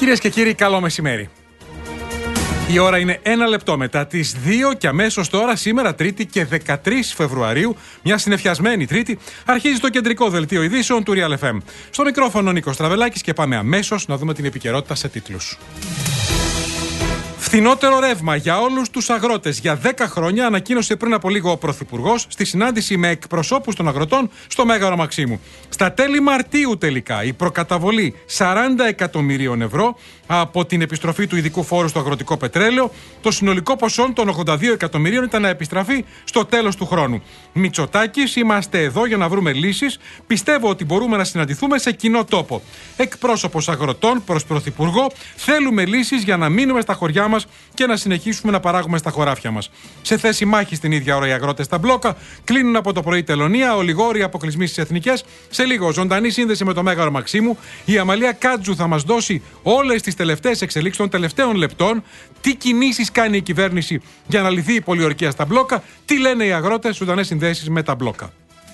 Κυρίες και κύριοι, καλό μεσημέρι. Η ώρα είναι 1 λεπτό μετά τις 2 και αμέσως τώρα, σήμερα Τρίτη και 13 Φεβρουαρίου, μια συννεφιασμένη Τρίτη, αρχίζει το κεντρικό δελτίο ειδήσεων του Real FM. Στο μικρόφωνο Νίκος Τραβελάκης και πάμε αμέσως να δούμε την επικαιρότητα σε τίτλους. Φθηνότερο ρεύμα για όλους τους αγρότες για 10 χρόνια, ανακοίνωσε πριν από λίγο ο Πρωθυπουργός στη συνάντηση με εκπροσώπους των αγροτών στο Μέγαρο Μαξίμου. Στα τέλη Μαρτίου τελικά η προκαταβολή 40 εκατομμυρίων ευρώ από την επιστροφή του ειδικού φόρου στο αγροτικό πετρέλαιο, το συνολικό ποσό των 82 εκατομμυρίων ήταν να επιστραφεί στο τέλος του χρόνου. Μητσοτάκης, είμαστε εδώ για να βρούμε λύσεις. Πιστεύω ότι μπορούμε να συναντηθούμε σε κοινό τόπο. Εκπρόσωπος αγροτών προς Πρωθυπουργό, θέλουμε λύσεις για να μείνουμε στα χωριά μας και να συνεχίσουμε να παράγουμε στα χωράφια μας. Σε θέση μάχης την ίδια ώρα οι αγρότες στα μπλόκα, κλείνουν από το πρωί τελωνία, ολιγόροι αποκλεισμοί στις εθνικές. Σε λίγο, ζωντανή σύνδεση με το Μέγαρο Μαξίμου. Η Αμαλία Κάτζου θα μας δώσει όλες τις τελευταίες εξελίξεις των τελευταίων λεπτών. Τι κινήσεις κάνει η κυβέρνηση για να λυθεί η πολιορκία στα μπλόκα. Τι λένε οι αγρότες, ζωντανές συνδέσεις με τα μπλόκα.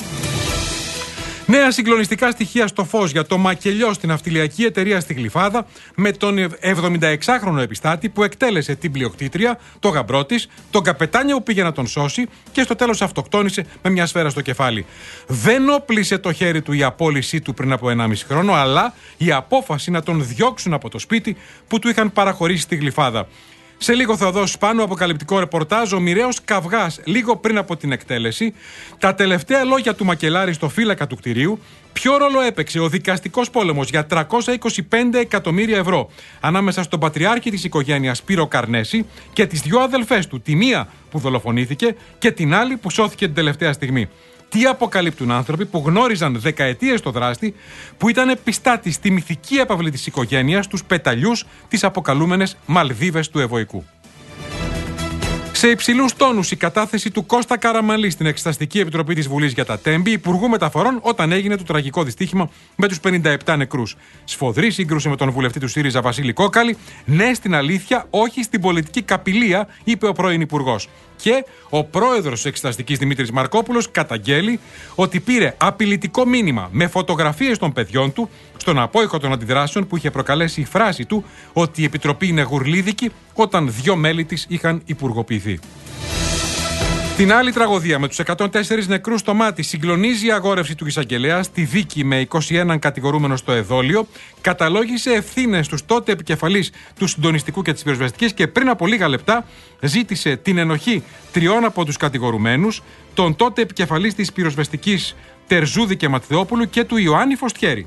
Νέα συγκλονιστικά στοιχεία στο φως για το μακελιό στην ναυτιλιακή εταιρεία στη Γλυφάδα με τον 76χρονο επιστάτη που εκτέλεσε την πλειοκτήτρια, το γαμπρό της, τον καπετάνιο που πήγε να τον σώσει και στο τέλος αυτοκτόνησε με μια σφαίρα στο κεφάλι. Δεν όπλησε το χέρι του η απόλυσή του πριν από 1,5 χρόνο, αλλά η απόφαση να τον διώξουν από το σπίτι που του είχαν παραχωρήσει στη Γλυφάδα. Σε λίγο θα δώσει πάνω αποκαλυπτικό ρεπορτάζ ο μοιραίος καυγάς λίγο πριν από την εκτέλεση, τα τελευταία λόγια του μακελάρη στο φύλακα του κτηρίου, ποιο ρόλο έπαιξε ο δικαστικός πόλεμος για 325 εκατομμύρια ευρώ ανάμεσα στον πατριάρχη της οικογένειας Σπύρο Καρνέση και τις δυο αδελφές του, τη μία που δολοφονήθηκε και την άλλη που σώθηκε την τελευταία στιγμή. Τι αποκαλύπτουν άνθρωποι που γνώριζαν δεκαετίες το δράστη, που ήταν επιστάτη στη μυθική έπαυλη της οικογένειας, τους πεταλιούς, τις αποκαλούμενες Μαλδίβες του Ευωικού. Σε υψηλούς τόνους η κατάθεση του Κώστα Καραμανλή στην Εξεταστική Επιτροπή της Βουλής για τα Τέμπη, Υπουργού Μεταφορών, όταν έγινε το τραγικό δυστύχημα με τους 57 νεκρούς. Σφοδρή σύγκρουση με τον βουλευτή του ΣΥΡΙΖΑ Βασίλη Κόκαλη. Ναι στην αλήθεια, όχι στην πολιτική καπηλεία, είπε ο πρώην Υπουργός. Και ο πρόεδρος της Εξεταστικής Δημήτρης Μαρκόπουλος καταγγέλει ότι πήρε απειλητικό μήνυμα με φωτογραφίες των παιδιών του στον απόϊχο των αντιδράσεων που είχε προκαλέσει η φράση του ότι η Επιτροπή είναι γουρλίδικη όταν 2 μέλη της είχαν υπουργοποιηθεί. Την άλλη τραγωδία με τους 104 νεκρούς στο μάτι συγκλονίζει η αγόρευση του εισαγγελέα στη δίκη με 21 κατηγορούμενος στο εδόλιο, καταλόγησε ευθύνες στους τότε επικεφαλείς του συντονιστικού και της πυροσβεστικής και πριν από λίγα λεπτά ζήτησε την ενοχή 3 από τους κατηγορουμένους, τον τότε επικεφαλής της πυροσβεστικής Τερζούδη και Ματθεόπουλου και του Ιωάννη Φωστιέρη.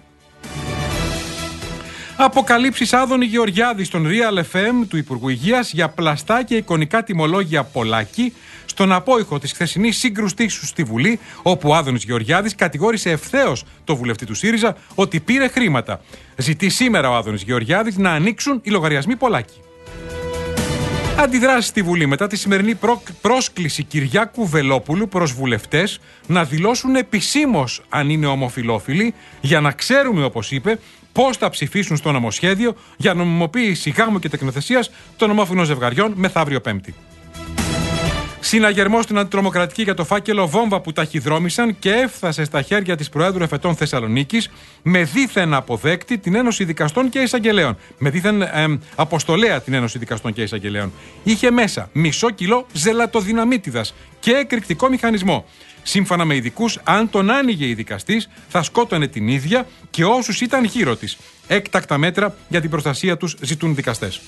Αποκαλύψεις Άδωνη Γεωργιάδη στον Real FM του Υπουργού Υγείας για πλαστά και εικονικά τιμολόγια Πολάκη στον απόϊχο της χθεσινής σύγκρουσης στη Βουλή, όπου ο Άδωνης Γεωργιάδης κατηγόρησε ευθέως το βουλευτή του ΣΥΡΙΖΑ ότι πήρε χρήματα. Ζητεί σήμερα ο Άδωνης Γεωργιάδης να ανοίξουν οι λογαριασμοί Πολάκη. Αντιδράσεις στη Βουλή μετά τη σημερινή πρόσκληση Κυριάκου Βελόπουλου προς βουλευτές να δηλώσουν επισήμως αν είναι ομοφυλόφιλοι, για να ξέρουμε, όπως είπε, πώς θα ψηφίσουν στο νομοσχέδιο για νομιμοποίηση γάμου και τεκνοθεσίας των ομόφυλων ζευγαριών μεθαύριο Πέμπτη. Συναγερμός στην αντιτρομοκρατική για το φάκελο βόμβα που ταχυδρόμησαν και έφτασε στα χέρια της Προέδρου Εφετών Θεσσαλονίκης με δίθεν αποδέκτη την Ένωση Δικαστών και Εισαγγελέων. Με δίθεν αποστολέα την Ένωση Δικαστών και Εισαγγελέων. Είχε μέσα μισό κιλό ζελατοδυναμίτιδας και εκρηκτικό μηχανισμό. Σύμφωνα με ειδικούς, αν τον άνοιγε η δικαστής, θα σκότωνε την ίδια και όσους ήταν γύρω της. Έκτακτα μέτρα για την προστασία τους ζητούν δικαστές.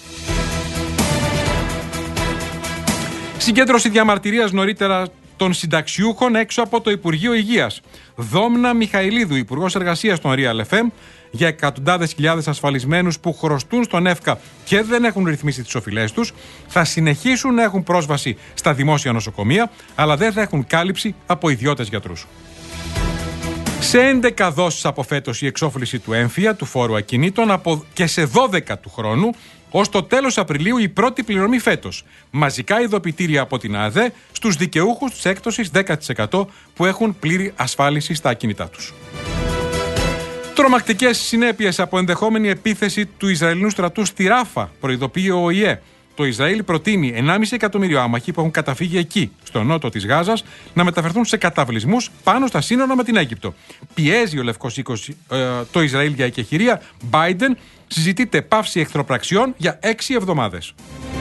Συγκέντρωση διαμαρτυρίας νωρίτερα των συνταξιούχων έξω από το Υπουργείο Υγείας. Δόμνα Μιχαηλίδου, Υπουργός Εργασίας των Real FM, για εκατοντάδες χιλιάδες ασφαλισμένους που χρωστούν στον ΕΦΚΑ και δεν έχουν ρυθμίσει τις οφειλές τους, θα συνεχίσουν να έχουν πρόσβαση στα δημόσια νοσοκομεία, αλλά δεν θα έχουν κάλυψη από ιδιώτες γιατρούς. Σε 11 δόσεις από φέτος η εξόφληση του έμφυα, του φόρου ακινήτων, και σε 12 του χρόνου, ως το τέλος Απριλίου η πρώτη πληρωμή φέτος. Μαζικά ειδοποιητήρια από την ΑΔΕ στους δικαιούχους της έκπτωσης 10% που έχουν πλήρη ασφάλιση στα ακίνητά τους. Τρομακτικές συνέπειες από ενδεχόμενη επίθεση του Ισραηλινού στρατού στη Ράφα, προειδοποιεί ο ΟΗΕ. το Ισραήλ προτείνει 1,5 εκατομμύριο άμαχοι που έχουν καταφύγει εκεί, στο νότο της Γάζας, να μεταφερθούν σε καταβλισμούς πάνω στα σύνορα με την Αίγυπτο. Πιέζει ο Λευκός Οίκος το Ισραήλ για εκεχηρία. Biden συζητείται πάυση εχθροπραξιών για 6 εβδομάδες.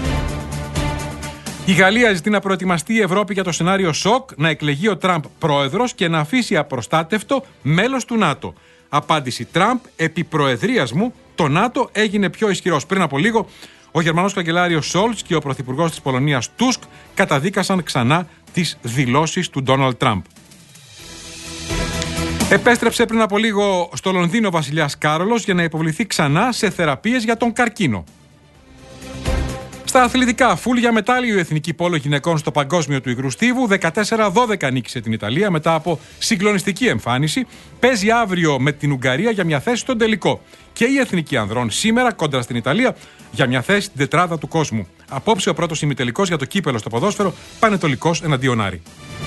Η Γαλλία ζητεί να προετοιμαστεί η Ευρώπη για το σενάριο σοκ, να εκλεγεί ο Τραμπ πρόεδρος και να αφήσει απροστάτευτο μέλος του ΝΑΤΟ. Απάντηση Τραμπ: επί προεδρίας μου, το ΝΑΤΟ έγινε πιο ισχυρός. Πριν από λίγο, ο Γερμανός καγκελάριος Σόλτς και ο πρωθυπουργός της Πολωνίας Τούσκ καταδίκασαν ξανά τις δηλώσεις του Ντόναλντ Τραμπ. Επέστρεψε πριν από λίγο στο Λονδίνο ο βασιλιάς Κάρολος για να υποβληθεί ξανά σε θεραπείες για τον καρκίνο. Στα αθλητικά, φούλια μετάλλιο η εθνική πόλο γυναικών στο παγκόσμιο του υγρού στίβου. 14-12 νίκησε την Ιταλία μετά από συγκλονιστική εμφάνιση. Παίζει αύριο με την Ουγγαρία για μια θέση στον τελικό. Και η εθνική ανδρών σήμερα κόντρα στην Ιταλία για μια θέση στην τετράδα του κόσμου. Απόψε ο πρώτος ημιτελικός για το κύπελο στο ποδόσφαιρο, Πανετολικός εναντίον Άρη.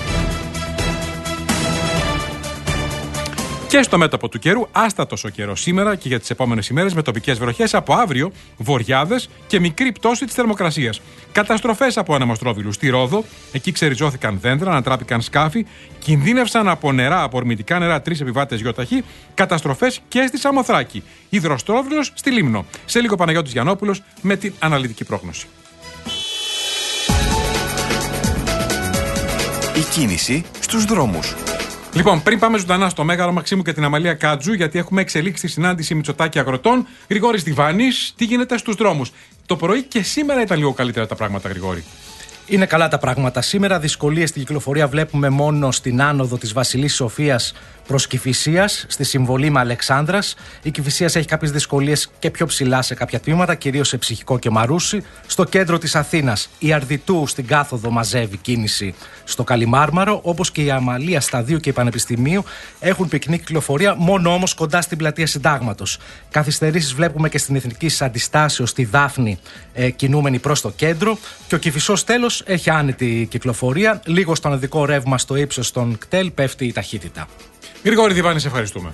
Και στο μέτωπο του καιρού, άστατος ο καιρός σήμερα και για τις επόμενες ημέρες με τοπικές βροχές. Από αύριο, βοριάδες και μικρή πτώση της θερμοκρασίας. Καταστροφές από ανεμοστρόβιλους στη Ρόδο, εκεί ξεριζώθηκαν δέντρα, ανατράπηκαν σκάφη, κινδύνευσαν από νερά, από ορμητικά νερά 3 επιβάτες γεωταχή. Καταστροφές και στη Σαμοθράκη. Υδροστρόβιλος στη Λίμνο. Σε λίγο Παναγιώτης Γιαννόπουλος με την αναλυτική πρόγνωση. Η κίνηση στους δρόμους. Λοιπόν, πριν πάμε ζωντανά στο Μέγαρο Μαξίμου και την Αμαλία Κάτζου, γιατί έχουμε εξελίξει τη συνάντηση Μητσοτάκη Αγροτών, Γρηγόρης Διβάνης, τι γίνεται στους δρόμους. Το πρωί και σήμερα ήταν λίγο καλύτερα τα πράγματα, Γρηγόρη. Είναι καλά τα πράγματα σήμερα. Δυσκολίες στην κυκλοφορία βλέπουμε μόνο στην άνοδο της Βασιλής Σοφίας προς Κηφισίας, στη συμβολή με Αλεξάνδρας. Η Κηφισίας έχει κάποιες δυσκολίες και πιο ψηλά σε κάποια τμήματα, κυρίως σε Ψυχικό και Μαρούσι. Στο κέντρο της Αθήνας, η Αρδιτού στην κάθοδο μαζεύει κίνηση στο Καλιμάρμαρο, όπως και η Αμαλία Σταδίου και η Πανεπιστημίου έχουν πυκνή κυκλοφορία, μόνο όμως κοντά στην πλατεία Συντάγματος. Καθυστερήσεις βλέπουμε και στην Εθνική Αντιστάσεως στη Δάφνη, κινούμενη προς το κέντρο. Και ο Κηφισός τέλος έχει άνετη κυκλοφορία. Λίγο στον οδικό ρεύμα στο ύψος των κτέλ πέφτει η ταχύτητα. Γρηγόρη Διβάνη, σε ευχαριστούμε.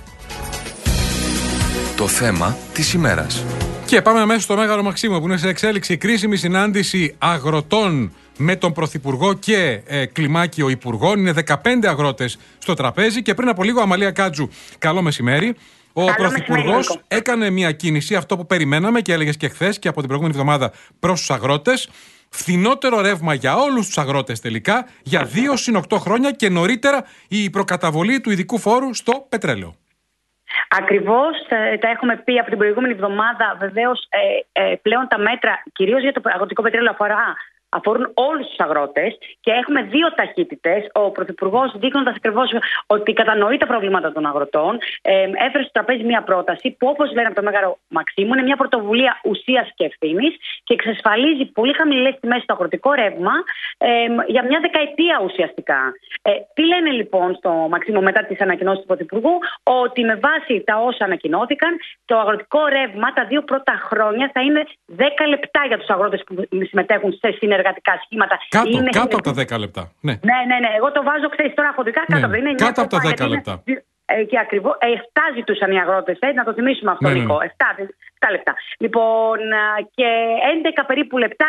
Το θέμα της ημέρας. Και πάμε αμέσως στο Μέγαρο Μαξίμου, που είναι σε εξέλιξη κρίσιμη συνάντηση αγροτών με τον Πρωθυπουργό και κλιμάκιο υπουργών. Είναι 15 αγρότες στο τραπέζι και πριν από λίγο, Αμαλία Κάτζου, καλό μεσημέρι. Ο Πρωθυπουργός έκανε μια κίνηση, αυτό που περιμέναμε και έλεγες και χθες και από την προηγούμενη εβδομάδα προς τους αγρότες. Φθηνότερο ρεύμα για όλους τους αγρότες τελικά για 2 συν 8 χρόνια και νωρίτερα η προκαταβολή του ειδικού φόρου στο πετρέλαιο. Ακριβώς, τα έχουμε πει από την προηγούμενη εβδομάδα. Βεβαίως, πλέον τα μέτρα, κυρίως για το αγροτικό πετρέλαιο, αφορούν όλους τους αγρότες και έχουμε 2 ταχύτητες. Ο Πρωθυπουργός, δείχνοντας ακριβώς ότι κατανοεί τα προβλήματα των αγροτών, έφερε στο τραπέζι μια πρόταση που, όπως λένε από το Μέγαρο Μαξίμου, είναι μια πρωτοβουλία ουσίας και ευθύνης και εξασφαλίζει πολύ χαμηλές τιμές στο αγροτικό ρεύμα για μια δεκαετία ουσιαστικά. Τι λένε λοιπόν στο Μαξίμου μετά τις ανακοινώσεις του Πρωθυπουργού? Ότι με βάση τα όσα ανακοινώθηκαν, το αγροτικό ρεύμα τα 2 πρώτα χρόνια θα είναι 10 λεπτά για τους αγρότες που συμμετέχουν σε συνεργατικά σχήματα. Κάτω από τα 10 λεπτά. Ναι. Ναι. Εγώ το βάζω, ξέρεις, τώρα χοντρικά κάτω από τα 10 λεπτά. Κάτω από τα 10 λεπτά. Και ακριβώς 7 ζητούσαν οι αγρότες, να το θυμίσουμε αυτό λίγο. 7 λεπτά. Λοιπόν, και 11 περίπου λεπτά,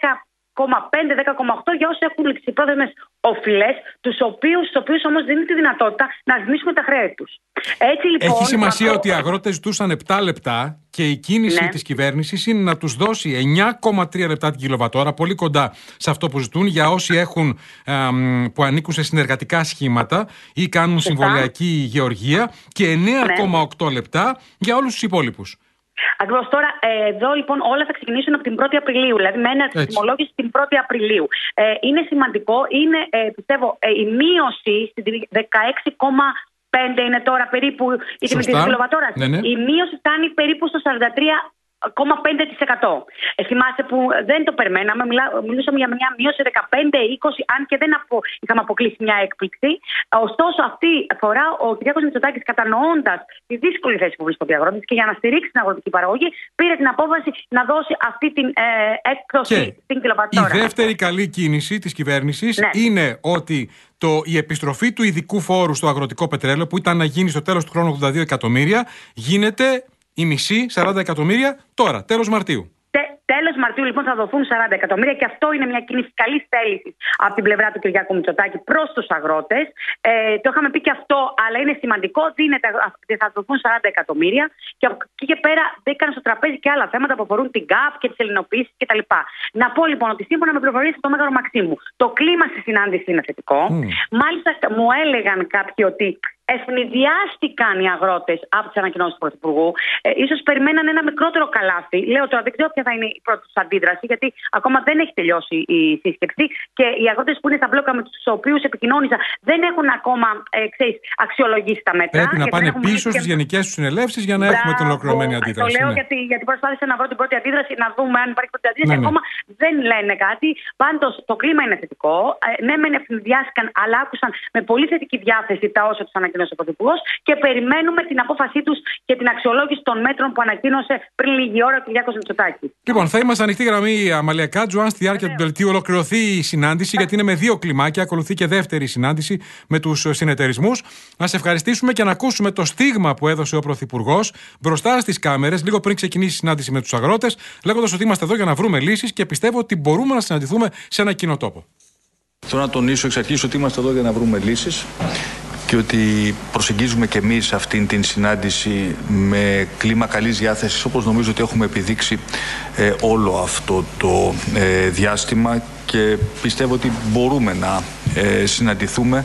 10,5-10,8 για όσοι έχουν ληξιπρόθεσμες οφειλές, τους οποίους όμως δίνει τη δυνατότητα να ρυθμίσουν τα χρέη τους. Έτσι, λοιπόν, έχει σημασία ότι οι αγρότες ζητούσαν 7 λεπτά και η κίνηση της κυβέρνησης είναι να τους δώσει 9,3 λεπτά την κιλοβατόρα, πολύ κοντά σε αυτό που ζητούν για όσοι που ανήκουν σε συνεργατικά σχήματα ή κάνουν συμβολιακή γεωργία και 9,8 λεπτά για όλους τους υπόλοιπους. Ακριβώς. Τώρα, εδώ λοιπόν όλα θα ξεκινήσουν από την 1η Απριλίου, δηλαδή με ένα τιμολόγηση την 1η Απριλίου. Είναι σημαντικό, είναι πιστεύω η μείωση στην 16,5 είναι τώρα περίπου η τιμή της κιλοβατόρας. Ναι. Η μείωση φτάνει περίπου στο 43,5%. Θυμάστε που δεν το περιμέναμε, μιλούσαμε για μια μείωση 15-20, αν και δεν είχαμε αποκλείσει μια έκπληξη. Ωστόσο, αυτή φορά ο κ. Μητσοτάκης, κατανοώντας τη δύσκολη θέση που βρίσκονται οι αγρότες και για να στηρίξει την αγροτική παραγωγή, πήρε την απόφαση να δώσει αυτή την έκπτωση στην κιλοβατόρα. Η δεύτερη καλή κίνηση της κυβέρνησης είναι ότι η επιστροφή του ειδικού φόρου στο αγροτικό πετρέλαιο, που ήταν να γίνει στο τέλος του χρόνου 82 εκατομμύρια, γίνεται η μισή, 40 εκατομμύρια, τώρα, τέλος Μαρτίου. Τέλος Μαρτίου λοιπόν θα δοθούν 40 εκατομμύρια και αυτό είναι μια κίνηση καλής θέλησης από την πλευρά του Κυριάκου Μητσοτάκη προς τους αγρότες. Το είχαμε πει και αυτό, αλλά είναι σημαντικό. Θα δοθούν 40 εκατομμύρια και από εκεί και πέρα μπήκαν στο τραπέζι και άλλα θέματα που αφορούν την ΚΑΠ και τις ελληνοποιήσεις κτλ. Να πω λοιπόν ότι σύμφωνα με πληροφορίες από το Μέγαρο Μαξίμου, το κλίμα στη συνάντηση είναι θετικό. Μάλιστα μου έλεγαν κάποιοι ότι ευνηδιάστηκαν οι αγρότες από τις ανακοινώσεις του Πρωθυπουργού. Ίσως περιμέναν ένα μικρότερο καλάθι. Λέω τώρα, δεν ξέρω ποια θα είναι η πρώτη τους αντίδραση, γιατί ακόμα δεν έχει τελειώσει η σύσκεψη και οι αγρότες που είναι στα μπλόκα με τους οποίους επικοινώνησα δεν έχουν ακόμα αξιολογήσει τα μέτρα. Πρέπει να πάνε πίσω στις γενικές τους συνελεύσεις για να έχουμε την ολοκληρωμένη αντίδραση. Το λέω γιατί προσπάθησα να βρω την πρώτη αντίδραση, να δούμε αν υπάρχει πρώτη αντίδραση. Ακόμα δεν λένε κάτι. Πάντως το κλίμα είναι θετικό. Ναι, μεν ευνηδιάστηκαν, αλλά άκουσαν με πολύ θετική διάθεση τα όσα τους ανακοινώσε ο Πρωθυπουργός και περιμένουμε την απόφασή τους και την αξιολόγηση των μέτρων που ανακοίνωσε πριν λίγη ώρα ο Κυριάκος Μητσοτάκης. Λοιπόν, θα είμαστε ανοιχτή γραμμή, Αμαλία Κάτζου, αν στη διάρκεια του δελτίου ολοκληρωθεί η συνάντηση, γιατί είναι με 2 κλιμάκια, ακολουθεί και δεύτερη συνάντηση με τους συνεταιρισμούς. Να σε ευχαριστήσουμε και να ακούσουμε το στίγμα που έδωσε ο Πρωθυπουργός μπροστά στις κάμερες, λίγο πριν ξεκινήσει η συνάντηση με τους αγρότες, λέγοντας ότι είμαστε εδώ για να βρούμε λύσεις και πιστεύω ότι μπορούμε να συναντηθούμε σε ένα κοινό τόπο. Θέλω να τονίσω εξ αρχής ότι είμαστε εδώ για να βρούμε λύσεις και ότι προσεγγίζουμε και εμείς αυτήν την συνάντηση με κλίμα καλής διάθεσης, όπως νομίζω ότι έχουμε επιδείξει όλο αυτό το διάστημα, και πιστεύω ότι μπορούμε να συναντηθούμε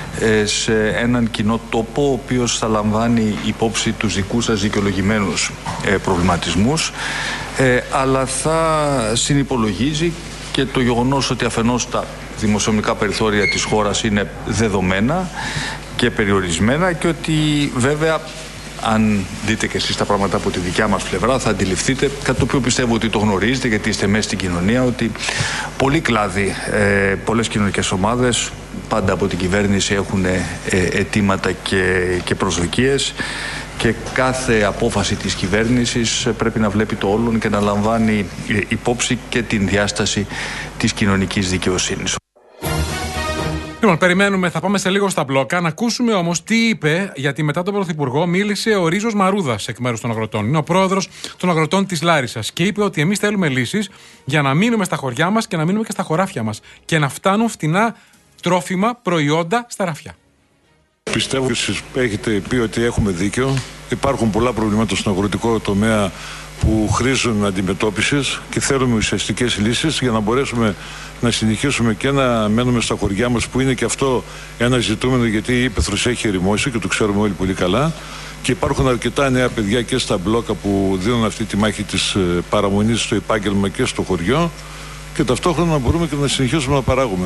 σε έναν κοινό τόπο ο οποίος θα λαμβάνει υπόψη τους δικούς σας δικαιολογημένους προβληματισμούς, αλλά θα συνυπολογίζει και το γεγονός ότι αφενός τα δημοσιονομικά περιθώρια της χώρας είναι δεδομένα και περιορισμένα, και ότι βέβαια, αν δείτε και εσείς τα πράγματα από τη δικιά μας πλευρά, θα αντιληφθείτε, κάτι το οποίο πιστεύω ότι το γνωρίζετε γιατί είστε μέσα στην κοινωνία, ότι πολλοί κλάδοι, πολλές κοινωνικές ομάδες πάντα από την κυβέρνηση έχουν αιτήματα και προσδοκίες, και κάθε απόφαση της κυβέρνησης πρέπει να βλέπει το όλον και να λαμβάνει υπόψη και την διάσταση της κοινωνικής δικαιοσύνης. Λοιπόν, περιμένουμε, θα πάμε σε λίγο στα μπλόκα. Να ακούσουμε όμως τι είπε, γιατί μετά τον Πρωθυπουργό μίλησε ο Ρίζος Μαρούδας εκ μέρους των αγροτών. Είναι ο πρόεδρος των αγροτών της Λάρισσας και είπε ότι εμείς θέλουμε λύσεις για να μείνουμε στα χωριά μας και να μείνουμε και στα χωράφια μας και να φτάνουν φτηνά τρόφιμα, προϊόντα στα ραφιά. Πιστεύω ότι εσείς έχετε πει ότι έχουμε δίκιο. Υπάρχουν πολλά προβλήματα στον αγροτικό τομέα που χρήζουν αντιμετώπισης και θέλουμε ουσιαστικές λύσεις για να μπορέσουμε να συνεχίσουμε και να μένουμε στα χωριά μας, που είναι και αυτό ένα ζητούμενο, γιατί η ύπαιθρος έχει ερημώσει και το ξέρουμε όλοι πολύ καλά, και υπάρχουν αρκετά νέα παιδιά και στα μπλόκα που δίνουν αυτή τη μάχη της παραμονής στο επάγγελμα και στο χωριό, και ταυτόχρονα μπορούμε και να συνεχίσουμε να παράγουμε,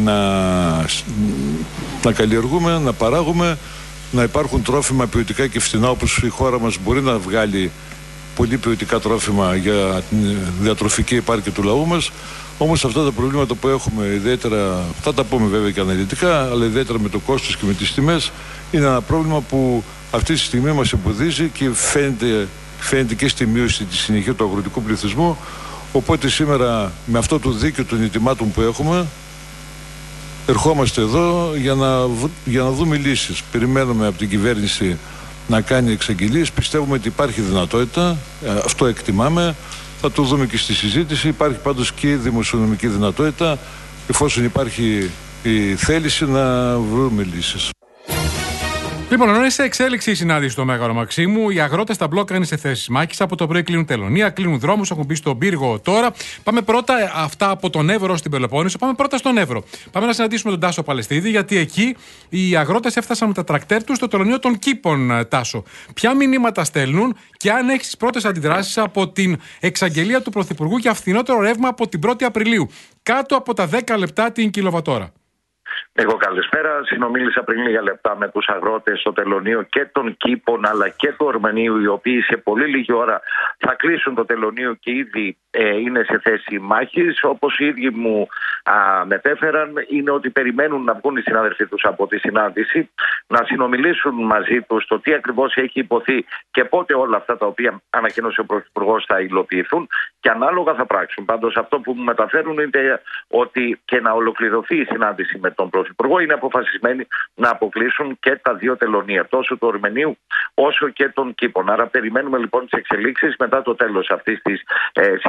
να καλλιεργούμε, να παράγουμε, να υπάρχουν τρόφιμα ποιοτικά και φθηνά, όπως η χώρα μας μπορεί να βγάλει πολύ ποιοτικά τρόφιμα για την διατροφική επάρκεια του λαού μας. Όμως αυτά τα προβλήματα που έχουμε, ιδιαίτερα, θα τα πούμε βέβαια και αναλυτικά, αλλά ιδιαίτερα με το κόστος και με τις τιμές, είναι ένα πρόβλημα που αυτή τη στιγμή μας εμποδίζει και φαίνεται και στη μείωση της συνεχεία του αγροτικού πληθυσμού. Οπότε σήμερα, με αυτό το δίκαιο των ετοιμάτων που έχουμε, ερχόμαστε εδώ για να δούμε λύσεις. Περιμένουμε από την κυβέρνηση να κάνει εξαγγελίες. Πιστεύουμε ότι υπάρχει δυνατότητα, αυτό εκτιμάμε, θα το δούμε και στη συζήτηση. Υπάρχει πάντως και η δημοσιονομική δυνατότητα, εφόσον υπάρχει η θέληση να βρούμε λύσεις. Λοιπόν, ενώ είναι σε εξέλιξη η συνάντηση στο Μέγαρο Μαξίμου, οι αγρότες στα μπλόκα είναι σε θέσεις μάχης. Από το πρωί κλείνουν τελωνία, κλείνουν δρόμους, έχουν μπει στον πύργο τώρα. Πάμε πρώτα, αυτά από τον Εύρο στην Πελοπόννησο, πάμε πρώτα στον Εύρο. Πάμε να συναντήσουμε τον Τάσο Παλαιστίδη, γιατί εκεί οι αγρότες έφτασαν με τα τρακτέρ τους στο τελωνίο των Κήπων, Τάσο. Ποια μηνύματα στέλνουν και αν έχεις τις πρώτες αντιδράσεις από την εξαγγελία του Πρωθυπουργού για φθηνότερο ρεύμα από την 1η Απριλίου, κάτω από τα 10 λεπτά την κιλοβατόρα. Εγώ καλησπέρα. Συνομίλησα πριν λίγα λεπτά με τους αγρότες στο τελωνείο και των Κήπων αλλά και του Ορμενίου, οι οποίοι σε πολύ λίγη ώρα θα κλείσουν το τελωνείο και ήδη είναι σε θέση μάχης. Όπως οι ίδιοι μου μετέφεραν, είναι ότι περιμένουν να βγουν οι συνάδελφοί τους από τη συνάντηση, να συνομιλήσουν μαζί τους το τι ακριβώς έχει υποθεί και πότε όλα αυτά τα οποία ανακοίνωσε ο Πρωθυπουργός θα υλοποιηθούν, και ανάλογα θα πράξουν. Πάντως αυτό που μου μεταφέρουν είναι ότι και να ολοκληρωθεί η συνάντηση με τον Πρωθυπουργό είναι αποφασισμένοι να αποκλείσουν και τα δύο τελωνεία, τόσο του Ορμενίου όσο και των Κήπων. Άρα περιμένουμε λοιπόν τις εξελίξεις μετά το τέλος αυτής της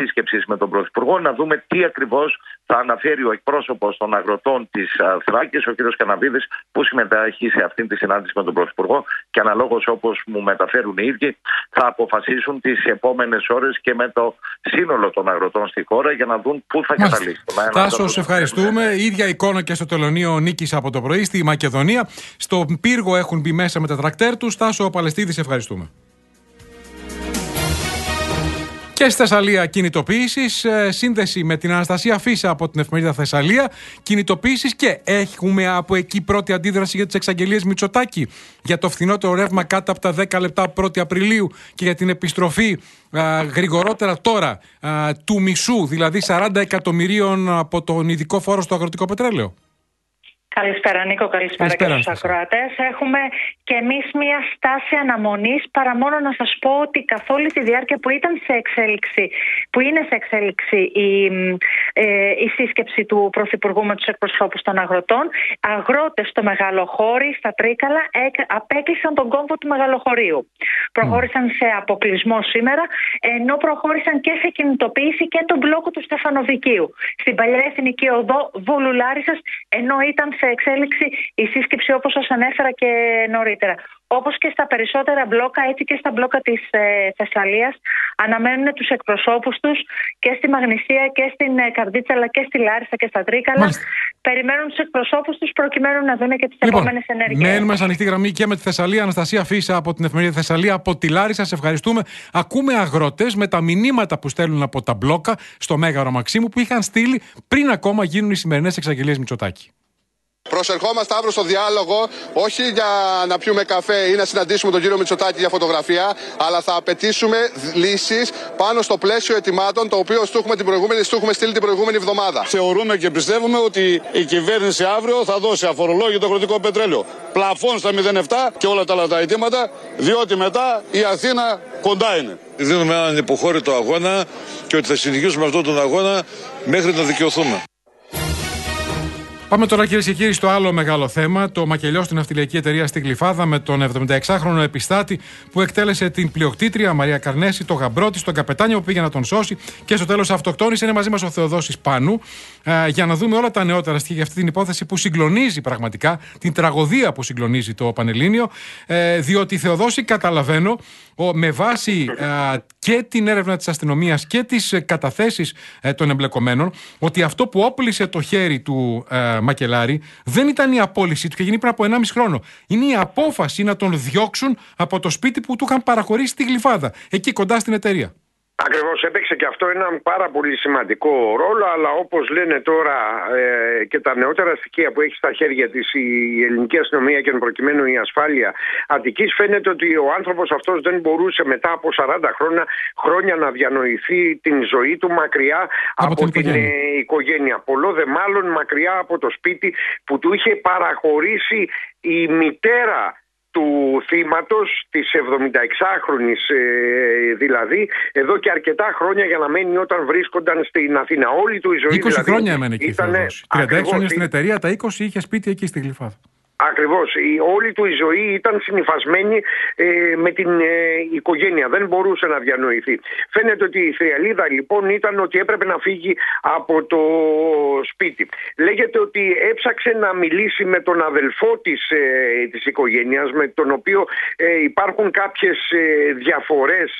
σύσκεψης με τον Πρωθυπουργό, να δούμε τι ακριβώς θα αναφέρει ο εκπρόσωπος των αγροτών της Θράκης, ο κ. Καναβίδης, που συμμετέχει σε αυτήν τη συνάντηση με τον Πρωθυπουργό, και αναλόγως, όπως μου μεταφέρουν οι ίδιοι, θα αποφασίσουν τις επόμενες ώρες και με το σύνολο των αγροτών στη χώρα για να δουν πού θα καταλήξει. Τάσο, σε ευχαριστούμε. Η ίδια εικόνα και στο τελωνείο Νίκης από το πρωί στη Μακεδονία. Στον πύργο έχουν μπει μέσα με τα τρακτέρ τους. Τάσο, ο Παλαιστίδης, ευχαριστούμε. Και στη Θεσσαλία κινητοποίησεις, σύνδεση με την Αναστασία Φίσα από την εφημερίδα Θεσσαλία. Κινητοποίησεις και έχουμε από εκεί πρώτη αντίδραση για τις εξαγγελίες Μητσοτάκη, για το φθηνότερο ρεύμα κάτω από τα 10 λεπτά 1η Απριλίου και για την επιστροφή γρηγορότερα τώρα του μισού, δηλαδή 40 εκατομμυρίων από τον ειδικό φόρο στο αγροτικό πετρέλαιο. Καλησπέρα Νίκο, καλησπέρα και στους ακροατές. Έχουμε και εμείς μια στάση αναμονής, παρά μόνο να σας πω ότι καθ' όλη τη διάρκεια που είναι σε εξέλιξη η σύσκεψη του Πρωθυπουργού με τους εκπροσώπους των αγροτών, αγρότες στο Μεγαλοχώρι, στα Τρίκαλα, απέκλεισαν τον κόμβο του Μεγαλοχωρίου. Προχώρησαν σε αποκλεισμό σήμερα, ενώ προχώρησαν και σε κινητοποίηση και τον μπλόκο του Στεφανοβικίου. Στην παλιά εθνική οδό Βούλου Λάρισσας, ενώ ήταν σε εξέλιξη η σύσκεψη, όπως σας ανέφερα και νωρίτερα. Όπως και στα περισσότερα μπλόκα, έτσι και στα μπλόκα της Θεσσαλίας, αναμένουν τους εκπροσώπους τους και στη Μαγνησία και στην Καρδίτσα, αλλά και στη Λάρισα και στα Τρίκαλα. Μάλιστα. Περιμένουν τους εκπροσώπους τους προκειμένου να δουν και τις επόμενες ενέργειες. Μένουμε σε ανοιχτή γραμμή και με τη Θεσσαλία. Αναστασία Φίσα από την εφημερίδα Θεσσαλία, από τη Λάρισα. Σε ευχαριστούμε. Ακούμε αγρότες με τα μηνύματα που στέλνουν από τα μπλόκα στο Μέγαρο Μαξίμου, που είχαν στείλει πριν ακόμα γίνουν οι σημερινές εξαγγελίες Μητσοτάκη. Προσερχόμαστε αύριο στο διάλογο, όχι για να πιούμε καφέ ή να συναντήσουμε τον κύριο Μητσοτάκη για φωτογραφία, αλλά θα απαιτήσουμε λύσεις πάνω στο πλαίσιο ετοιμάτων, το οποίο του έχουμε στείλει την προηγούμενη εβδομάδα. Θεωρούμε και πιστεύουμε ότι η κυβέρνηση αύριο θα δώσει αφορολόγητο αγροτικό πετρέλαιο, πλαφόν στα 0,7 και όλα τα άλλα τα αιτήματα, διότι μετά η Αθήνα κοντά είναι. Δίνουμε έναν υποχώρητο αγώνα και ότι θα συνεχίσουμε αυτόν τον αγώνα μέχρι να δικαιωθούμε. Πάμε τώρα, κυρίες και κύριοι, στο άλλο μεγάλο θέμα. Το μακελιό στην ναυτιλιακή εταιρεία στη Γλυφάδα με τον 76χρονο επιστάτη που εκτέλεσε την πλειοκτήτρια Μαρία Καρνέση, το γαμπρό της, τον καπετάνιο που πήγε να τον σώσει και στο τέλος αυτοκτόνησε. Είναι μαζί μας ο Θεοδόσης Πάνου για να δούμε όλα τα νεότερα στοιχεία για αυτή την υπόθεση που συγκλονίζει πραγματικά, την τραγωδία που συγκλονίζει το Πανελλήνιο. Διότι, Θεοδόση, καταλαβαίνω με βάση και την έρευνα της αστυνομίας και τις καταθέσεις των εμπλεκομένων, ότι αυτό που όπλησε το χέρι του Μακελάρη δεν ήταν η απόλυση του, και γίνει πριν από 1,5 χρόνο. Είναι η απόφαση να τον διώξουν από το σπίτι που του είχαν παραχωρήσει στη Γλυφάδα, εκεί κοντά στην εταιρεία. Ακριβώς, έπαιξε και αυτό έναν πάρα πολύ σημαντικό ρόλο, αλλά όπως λένε τώρα και τα νεότερα στοιχεία που έχει στα χέρια της η ελληνική αστυνομία και εν προκειμένου η ασφάλεια Αττικής, φαίνεται ότι ο άνθρωπος αυτός δεν μπορούσε μετά από 40 χρόνια να διανοηθεί την ζωή του μακριά από την οικογένεια. Πολλό δε μάλλον μακριά από το σπίτι που του είχε παραχωρήσει η μητέρα του θύματος, της 76χρονης δηλαδή, εδώ και αρκετά χρόνια για να μένει όταν βρίσκονταν στην Αθήνα. Όλη του η ζωή 20 δηλαδή, χρόνια έμενε εκεί. 36 χρόνια στην εταιρεία, τα 20 είχε σπίτι εκεί στη Γλυφάδα. Ακριβώς. Όλη του η ζωή ήταν συνυφασμένη με την οικογένεια. Δεν μπορούσε να διανοηθεί. Φαίνεται ότι η θριαλίδα λοιπόν ήταν ότι έπρεπε να φύγει από το σπίτι. Λέγεται ότι έψαξε να μιλήσει με τον αδελφό της οικογένειας, με τον οποίο υπάρχουν κάποιες διαφορές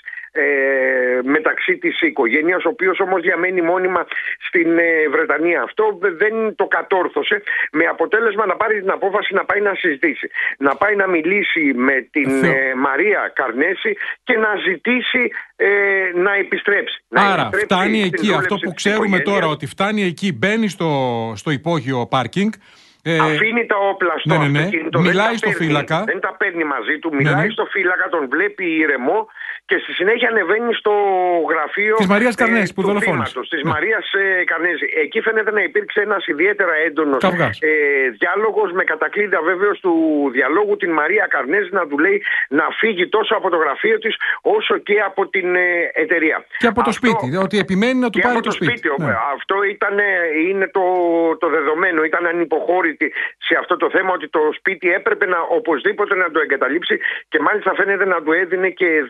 μεταξύ της οικογένειας, ο οποίος όμως διαμένει μόνιμα στην Βρετανία. Αυτό δεν το κατόρθωσε, με αποτέλεσμα να πάρει την απόφαση να πάει να συζητήσει, να πάει να μιλήσει με την Μαρία Καρνέση και να ζητήσει να επιστρέψει. Άρα φτάνει εκεί αυτό που ξέρουμε τώρα, ότι φτάνει εκεί, μπαίνει στο υπόγειο πάρκινγκ, αφήνει τα όπλα στο αυτοκίνητο, μιλάει στο φύλακα, δεν τα παίρνει μαζί του, μιλάει στο φύλακα, τον βλέπει ήρεμο και στη συνέχεια ανεβαίνει στο γραφείο της Μαρίας Καρνέση που δολοφόνησε. Της Μαρίας Καρνέση. Εκεί φαίνεται να υπήρξε ένας ιδιαίτερα έντονος διάλογος, με κατακλείδα βέβαιος του διαλόγου την Μαρία Καρνέση να του λέει να φύγει τόσο από το γραφείο της όσο και από την εταιρεία. Και από το σπίτι, ότι επιμένει να του πάρει το σπίτι. Αυτό είναι το δεδομένο, ήταν ανυποχώρητη σε αυτό το θέμα, ότι το σπίτι έπρεπε οπωσδήποτε να το εγκαταλείψει και μάλιστα φαίνεται να του έδινε και διορία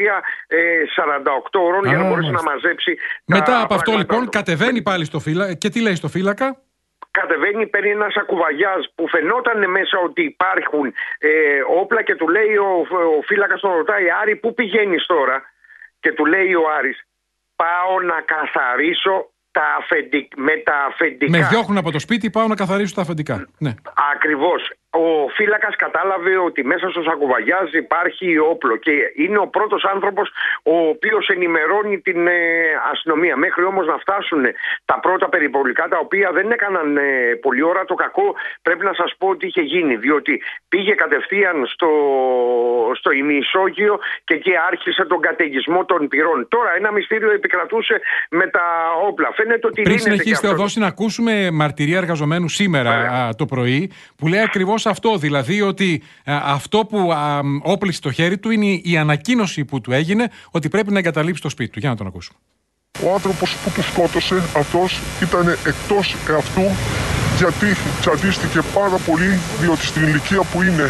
διάρκεια 48 ώρων για να μπορέσει να μαζέψει. Μετά από αυτό λοιπόν κατεβαίνει πάλι στο φύλακα και τι λέει στο φύλακα? Κατεβαίνει, παίρνει ένα σακουβαγιάς που φαινόταν μέσα ότι υπάρχουν όπλα και του λέει ο φύλακας, τον ρωτάει, Άρη, πού πηγαίνεις τώρα? Και του λέει ο Άρης, πάω να καθαρίσω με τα αφεντικά. Με διώχνουν από το σπίτι, πάω να καθαρίσω τα αφεντικά. Ναι. Ακριβώς. Ο φύλακας κατάλαβε ότι μέσα στο σακουβαγιάζ υπάρχει όπλο και είναι ο πρώτος άνθρωπος ο οποίος ενημερώνει την αστυνομία. Μέχρι όμως να φτάσουν τα πρώτα περιπολικά, τα οποία δεν έκαναν πολλή ώρα. Το κακό πρέπει να σας πω ότι είχε γίνει, διότι πήγε κατευθείαν στο ημισόγειο και εκεί άρχισε τον καταιγισμό των πυρών. Τώρα ένα μυστήριο επικρατούσε με τα όπλα. Φαίνεται ότι πριν συνεχίσετε οδόση να ακούσουμε μαρτυρία εργαζομένου σήμερα το πρωί που λέει ακριβώς αυτό, δηλαδή ότι αυτό που όπλησε στο χέρι του είναι η ανακοίνωση που του έγινε ότι πρέπει να εγκαταλείψει το σπίτι του. Για να τον ακούσουμε. Ο άνθρωπος που του σκότωσε, αυτός ήταν εκτός εαυτού, γιατί τσαντίστηκε πάρα πολύ, διότι στην ηλικία που είναι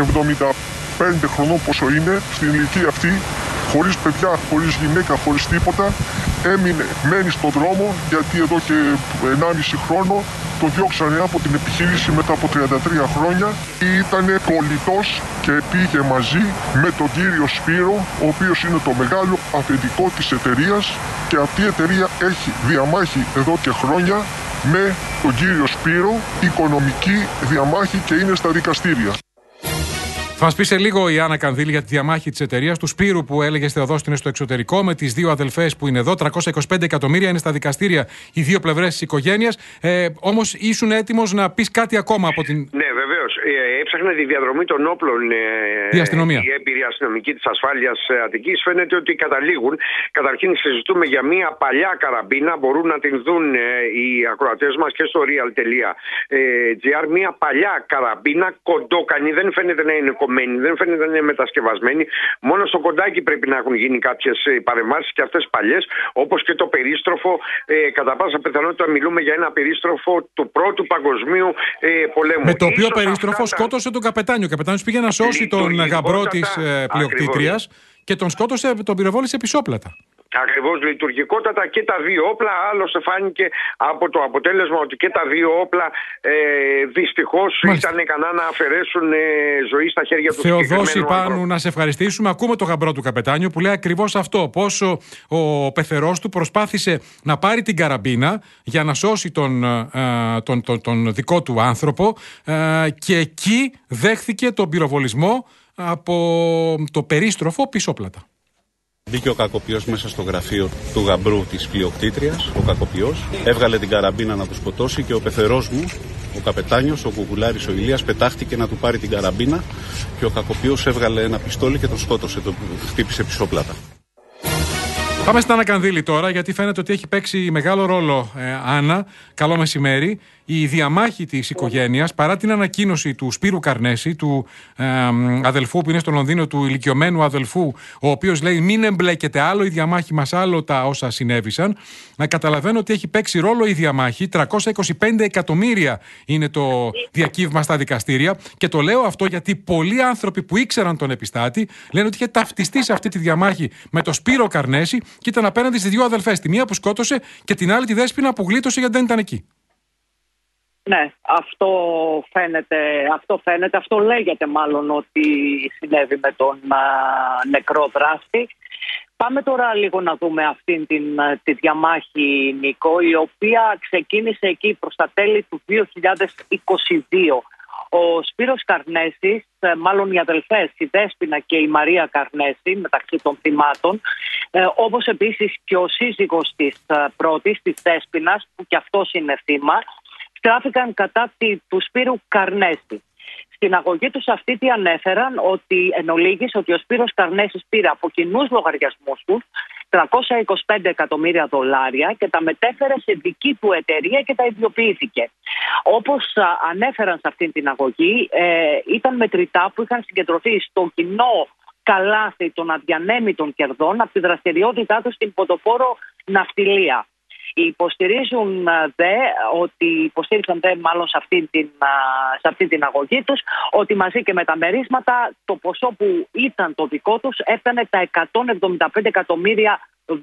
75 χρονών πόσο είναι, στην ηλικία αυτή, χωρίς παιδιά, χωρίς γυναίκα, χωρίς τίποτα, μένει στον δρόμο, γιατί εδώ και 1,5 χρόνο το διώξανε από την επιχείρηση μετά από 33 χρόνια. Ήταν κολλητός και πήγε μαζί με τον κύριο Σπύρο, ο οποίος είναι το μεγάλο αφεντικό της εταιρείας, και αυτή η εταιρεία έχει διαμάχη εδώ και χρόνια με τον κύριο Σπύρο, οικονομική διαμάχη, και είναι στα δικαστήρια. Θα μας πει σε λίγο η Άννα Κανδύλη για τη διαμάχη της εταιρείας του Σπύρου που έλεγε Θεοδόστου είναι στο εξωτερικό, με τις δύο αδελφές που είναι εδώ. 325 εκατομμύρια είναι στα δικαστήρια οι δύο πλευρές της οικογένειας. Όμως ήσουν έτοιμος να πεις κάτι ακόμα από την. Ναι, βεβαίως. Έψαχνε τη διαδρομή των όπλων η έμπειρη αστυνομική της ασφάλειας Αττικής. Φαίνεται ότι καταλήγουν. Καταρχήν συζητούμε για μια παλιά καραμπίνα. Μπορούν να την δουν οι ακροατές μας και στο real.gr. Μια παλιά καραμπίνα, κοντόκανη, δεν φαίνεται να είναι κομμένη, δεν φαίνεται να είναι μετασκευασμένη. Μόνο στο κοντάκι πρέπει να έχουν γίνει κάποιες παρεμβάσεις και αυτές παλιές, όπως και το περίστροφο. Κατά πάσα πιθανότητα μιλούμε για ένα περίστροφο του Πρώτου Παγκοσμίου Πολέμου. Με το οποίο περίστροφο σκότωσε τον καπετάνιο. Ο καπετάνιος πήγε να σώσει τον γαμπρό της πλειοκτήτριας και τον σκότωσε, τον πυροβόλησε πισόπλατα. Ακριβώς, λειτουργικότατα και τα δύο όπλα. Άλλωστε φάνηκε από το αποτέλεσμα ότι και τα δύο όπλα δυστυχώς ήταν ικανά να αφαιρέσουν ζωή στα χέρια του. Θεοδόση Πάνου, να σε ευχαριστήσουμε. Ακούμε το γαμπρό του καπετάνιου που λέει ακριβώς αυτό. Πόσο ο πεθερός του προσπάθησε να πάρει την καραμπίνα για να σώσει τον δικό του άνθρωπο και εκεί δέχθηκε τον πυροβολισμό από το περίστροφο πισόπλατα. Μπήκε ο κακοποιός μέσα στο γραφείο του γαμπρού της πλειοκτήτριας, ο κακοποιός, έβγαλε την καραμπίνα να του σκοτώσει και ο πεθερός μου, ο καπετάνιος, ο Κουκουλάρης ο Ηλίας, πετάχτηκε να του πάρει την καραμπίνα και ο κακοποιός έβγαλε ένα πιστόλι και τον σκότωσε, τον χτύπησε πισόπλατα. Πάμε στην Άννα Κανδύλη τώρα, γιατί φαίνεται ότι έχει παίξει μεγάλο ρόλο, Άννα. Καλό μεσημέρι. Η διαμάχη της οικογένειας, παρά την ανακοίνωση του Σπύρου Καρνέση, του αδελφού που είναι στο Λονδίνο, του ηλικιωμένου αδελφού, ο οποίος λέει μην εμπλέκεται άλλο η διαμάχη μας, άλλο τα όσα συνέβησαν. Να καταλαβαίνω ότι έχει παίξει ρόλο η διαμάχη. 325 εκατομμύρια είναι το διακύβημα στα δικαστήρια. Και το λέω αυτό γιατί πολλοί άνθρωποι που ήξεραν τον επιστάτη λένε ότι είχε ταυτιστεί σε αυτή τη διαμάχη με τον Σπύρο Καρνέση και ήταν απέναντι στις δύο αδελφές. Τη μία που σκότωσε και την άλλη τη Δέσποινα που γλίτωσε γιατί δεν ήταν εκεί. Ναι, αυτό φαίνεται, αυτό λέγεται μάλλον ότι συνέβη με τον νεκρό δράστη. Πάμε τώρα λίγο να δούμε αυτήν τη διαμάχη, Νίκο, η οποία ξεκίνησε εκεί προς τα τέλη του 2022. Ο Σπύρος Καρνέσης, μάλλον οι αδελφές, η Δέσποινα και η Μαρία Καρνέση, μεταξύ των θυμάτων, όπως επίσης και ο σύζυγος της πρώτης, της Δέσποινας, που κι αυτός είναι θύμα, στράφηκαν κατά του Σπύρου Καρνέση. Στην αγωγή τους αυτή τι ανέφεραν, ότι εν ολίγης ότι ο Σπύρος Καρνέσης πήρε από κοινούς λογαριασμούς του 325 εκατομμύρια δολάρια και τα μετέφερε σε δική του εταιρεία και τα ιδιοποιήθηκε. Όπως ανέφεραν σε αυτή την αγωγή, ήταν μετρητά που είχαν συγκεντρωθεί στο κοινό καλάθι των αδιανέμητων κερδών από τη δραστηριότητά του στην πρωτοπόρο ναυτιλία. Υποστηρίζουν υποστήριξαν μάλλον σε αυτή την αγωγή τους, ότι μαζί και με τα μερίσματα το ποσό που ήταν το δικό τους έφτανε τα $175 εκατομμύρια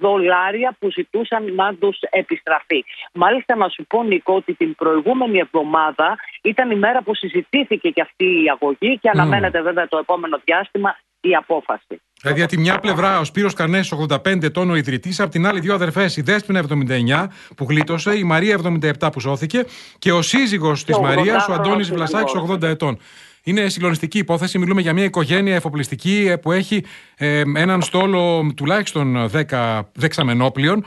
που ζητούσαν να τους επιστραφεί. Μάλιστα να σου πω, Νίκο, ότι την προηγούμενη εβδομάδα ήταν η μέρα που συζητήθηκε και αυτή η αγωγή και αναμένεται βέβαια το επόμενο διάστημα η απόφαση. Δηλαδή, από τη μια πλευρά ο Σπύρος Καρνέσης, 85 ετών, ο ιδρυτής, από την άλλη δύο αδερφές, η Δέσποινα 79 που γλίτωσε, η Μαρία 77 που σώθηκε και ο σύζυγος της Μαρίας, ο Αντώνης Βλασάκης, 80 ετών. Είναι συγκλονιστική υπόθεση. Μιλούμε για μια οικογένεια εφοπλιστική που έχει έναν στόλο τουλάχιστον 10 δεξαμενόπλοιων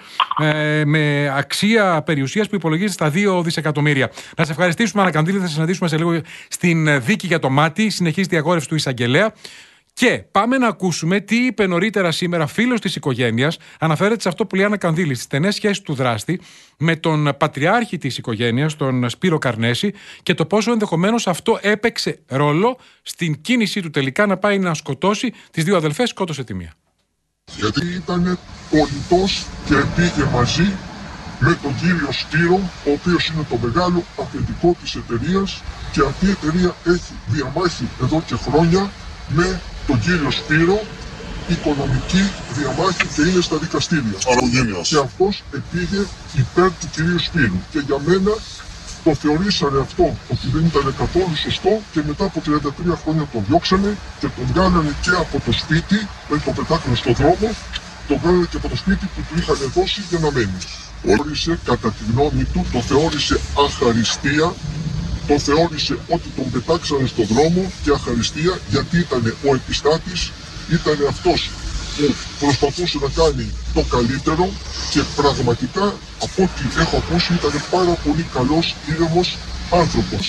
με αξία περιουσίας που υπολογίζεται στα 2 δισεκατομμύρια. Να σε ευχαριστήσουμε, Άννα Κανδύλη. Θα σε συναντήσουμε σε λίγο στην δίκη για το μάτι. Συνεχίζει τη αγόρευση του εισαγγελέα. Και πάμε να ακούσουμε τι είπε νωρίτερα σήμερα φίλος της οικογένειας. Αναφέρεται σε αυτό που λέει Άννα Κανδύλη, στις στενές σχέσεις του δράστη με τον πατριάρχη της οικογένειας, τον Σπύρο Καρνέση, και το πόσο ενδεχομένως αυτό έπαιξε ρόλο στην κίνησή του τελικά να πάει να σκοτώσει τις δύο αδελφές. Σκότωσε τη μία. Γιατί ήταν πολιτός και πήγε μαζί με τον κύριο Σπύρο, ο οποίος είναι το μεγάλο αφεντικό της εταιρείας, και αυτή η εταιρεία έχει διαμάχη εδώ και χρόνια με τον κύριο Σπύρο, οικονομική διαμάχη, και είναι στα δικαστήρια. Και αυτός επήγε υπέρ του κυρίου Σπύρου. Και για μένα το θεωρήσανε αυτό ότι δεν ήταν καθόλου σωστό, και μετά από 33 χρόνια τον διώξανε και τον βγάλανε και από το σπίτι, δεν το πετάξανε στον δρόμο, τον βγάλανε και από το σπίτι που του είχαν δώσει για να μένει. Θεώρησε, κατά τη γνώμη του, το θεώρησε αχαριστία. Το θεώρησε ότι τον πετάξανε στον δρόμο και αχαριστία, γιατί ήταν ο επιστάτης, ήταν αυτός που προσπαθούσε να κάνει το καλύτερο, και πραγματικά από ό,τι έχω ακούσει ήταν πάρα πολύ καλός, ήρεμος άνθρωπος.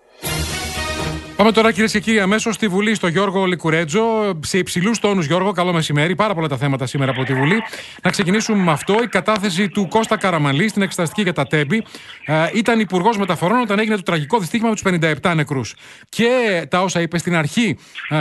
Πάμε τώρα, κυρίες και κύριοι, αμέσως στη Βουλή, στο Γιώργο Λικουρέτζο. Σε υψηλούς τόνους, Γιώργο, καλό μεσημέρι. Πάρα πολλά τα θέματα σήμερα από τη Βουλή. Να ξεκινήσουμε με αυτό. Η κατάθεση του Κώστα Καραμανλή στην εξεταστική για τα Τέμπη. Ήταν υπουργός μεταφορών όταν έγινε το τραγικό δυστύχημα με τους 57 νεκρούς. Και τα όσα είπε στην αρχή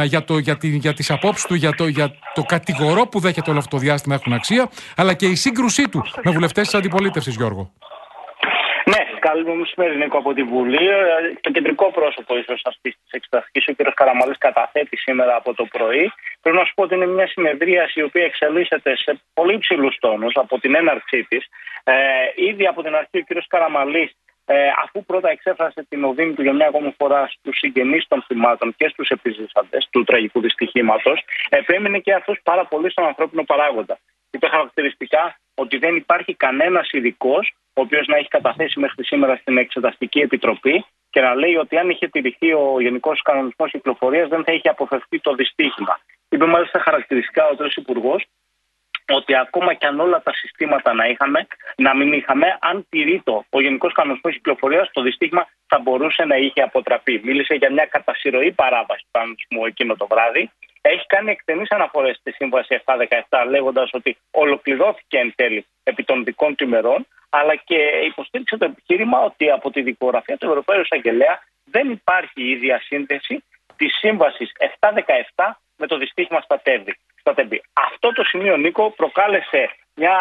για τις απόψεις του, για το κατηγορό που δέχεται όλο αυτό το διάστημα έχουν αξία, αλλά και η σύγκρουσή του με βουλευτές της αντιπολίτευσης, Γιώργο. Ναι, καλό μεσημέρι, Νίκο, από τη Βουλή. Το κεντρικό πρόσωπο ίσως αυτή τη εξεταστική, ο κ. Καραμανλής, καταθέτει σήμερα από το πρωί. Πρέπει να σου πω ότι είναι μια συνεδρίαση η οποία εξελίσσεται σε πολύ υψηλούς τόνους από την έναρξή της. Ήδη από την αρχή ο κ. Καραμανλής, αφού πρώτα εξέφρασε την οδύνη του για μια ακόμη φορά στους συγγενείς των θυμάτων και στους επιζήσαντες του τραγικού δυστυχήματος, επέμεινε και αυτός πάρα πολύ στον ανθρώπινο παράγοντα. Είπε χαρακτηριστικά ότι δεν υπάρχει κανένας ειδικός ο οποίος να έχει καταθέσει μέχρι σήμερα στην Εξεταστική Επιτροπή, και να λέει ότι αν είχε τηρηθεί ο Γενικός Κανονισμός Κυκλοφορίας δεν θα είχε αποφευθεί το δυστύχημα. Είπε μάλιστα χαρακτηριστικά ο τρεις υπουργός ότι ακόμα και αν όλα τα συστήματα να μην είχαμε, αν τηρείτο ο Γενικός Κανονισμός Κυκλοφορίας, το δυστύχημα θα μπορούσε να είχε αποτραπεί. Μίλησε για μια κατασυρωή παράβαση του κανονισμού εκείνο το βράδυ. Έχει κάνει εκτενείς αναφορές στη Σύμβαση 717, λέγοντας ότι ολοκληρώθηκε εν τέλει επί των δικών του ημερών, αλλά και υποστήριξε το επιχείρημα ότι από τη δικογραφία του Ευρωπαίου Εισαγγελέα δεν υπάρχει η ίδια σύνδεση της Σύμβασης 717 με το δυστύχημα στα Τέμπη. Αυτό το σημείο, Νίκο, προκάλεσε μια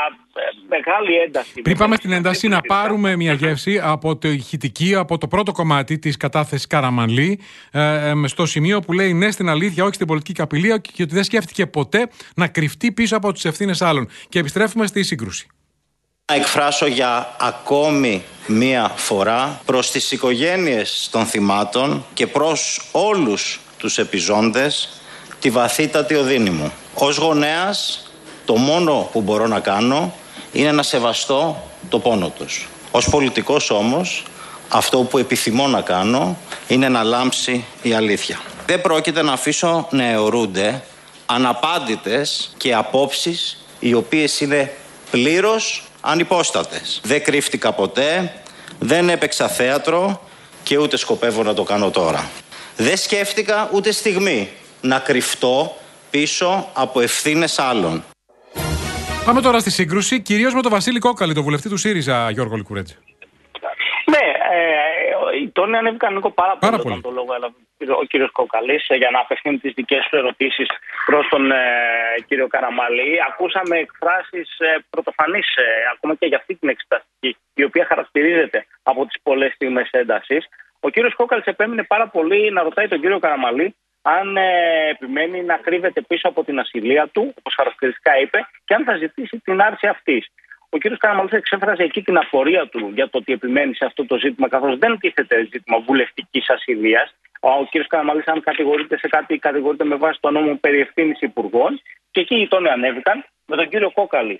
μεγάλη ένταση. Πριν πάμε στην ένταση, να πάρουμε μια γεύση από το ηχητική, από το πρώτο κομμάτι της κατάθεσης Καραμανλή, στο σημείο που λέει ναι στην αλήθεια, όχι στην πολιτική καπηλεία, και ότι δεν σκέφτηκε ποτέ να κρυφτεί πίσω από τις ευθύνες άλλων. Και επιστρέφουμε στη σύγκρουση. Να εκφράσω για ακόμη μία φορά προς τις οικογένειες των θυμάτων και προς όλους τους επιζώντες τη βαθύτατη οδύνη μου. Ως γονέας, το μόνο που μπορώ να κάνω είναι να σεβαστώ το πόνο τους. Ως πολιτικός όμως, αυτό που επιθυμώ να κάνω είναι να λάμψει η αλήθεια. Δεν πρόκειται να αφήσω να αιωρούνται αναπάντητες και απόψεις οι οποίες είναι πλήρως ανυπόστατες. Δεν κρύφτηκα ποτέ, δεν έπαιξα θέατρο και ούτε σκοπεύω να το κάνω τώρα. Δεν σκέφτηκα ούτε στιγμή να κρυφτώ πίσω από ευθύνες άλλων. Πάμε τώρα στη σύγκρουση, κυρίως με τον Βασίλη Κόκαλη, τον βουλευτή του ΣΥΡΙΖΑ, Γιώργο Λικουρέτζη. Ναι, Οι τόνοι ανέβηκαν, Νίκο, πάρα πολύ όταν το λόγο έλαβε ο κύριος Κόκαλης για να απευθύνει τις δικές του ερωτήσεις προς τον κύριο Καραμαλή. Ακούσαμε εκφράσεις πρωτοφανείς ακόμα και για αυτή την εξεταστική, η οποία χαρακτηρίζεται από τις πολλές στιγμές έντασης. Ο κύριος Κόκαλης επέμεινε πάρα πολύ να ρωτάει τον κύριο Καραμαλή αν επιμένει να κρύβεται πίσω από την ασυλία του, όπως χαρακτηριστικά είπε, και αν θα ζητήσει την άρση αυτής. Ο κ. Καραμαλής εξέφρασε εκεί την απορία του για το ότι επιμένει σε αυτό το ζήτημα, καθώς δεν τίθεται ζήτημα βουλευτικής ασυλίας. Ο κ. Καραμαλής, αν κατηγορείται σε κάτι, κατηγορείται με βάση το νόμο περί ευθύνης υπουργών. Και εκεί οι τόνοι ανέβηκαν, με τον κύριο Κόκαλη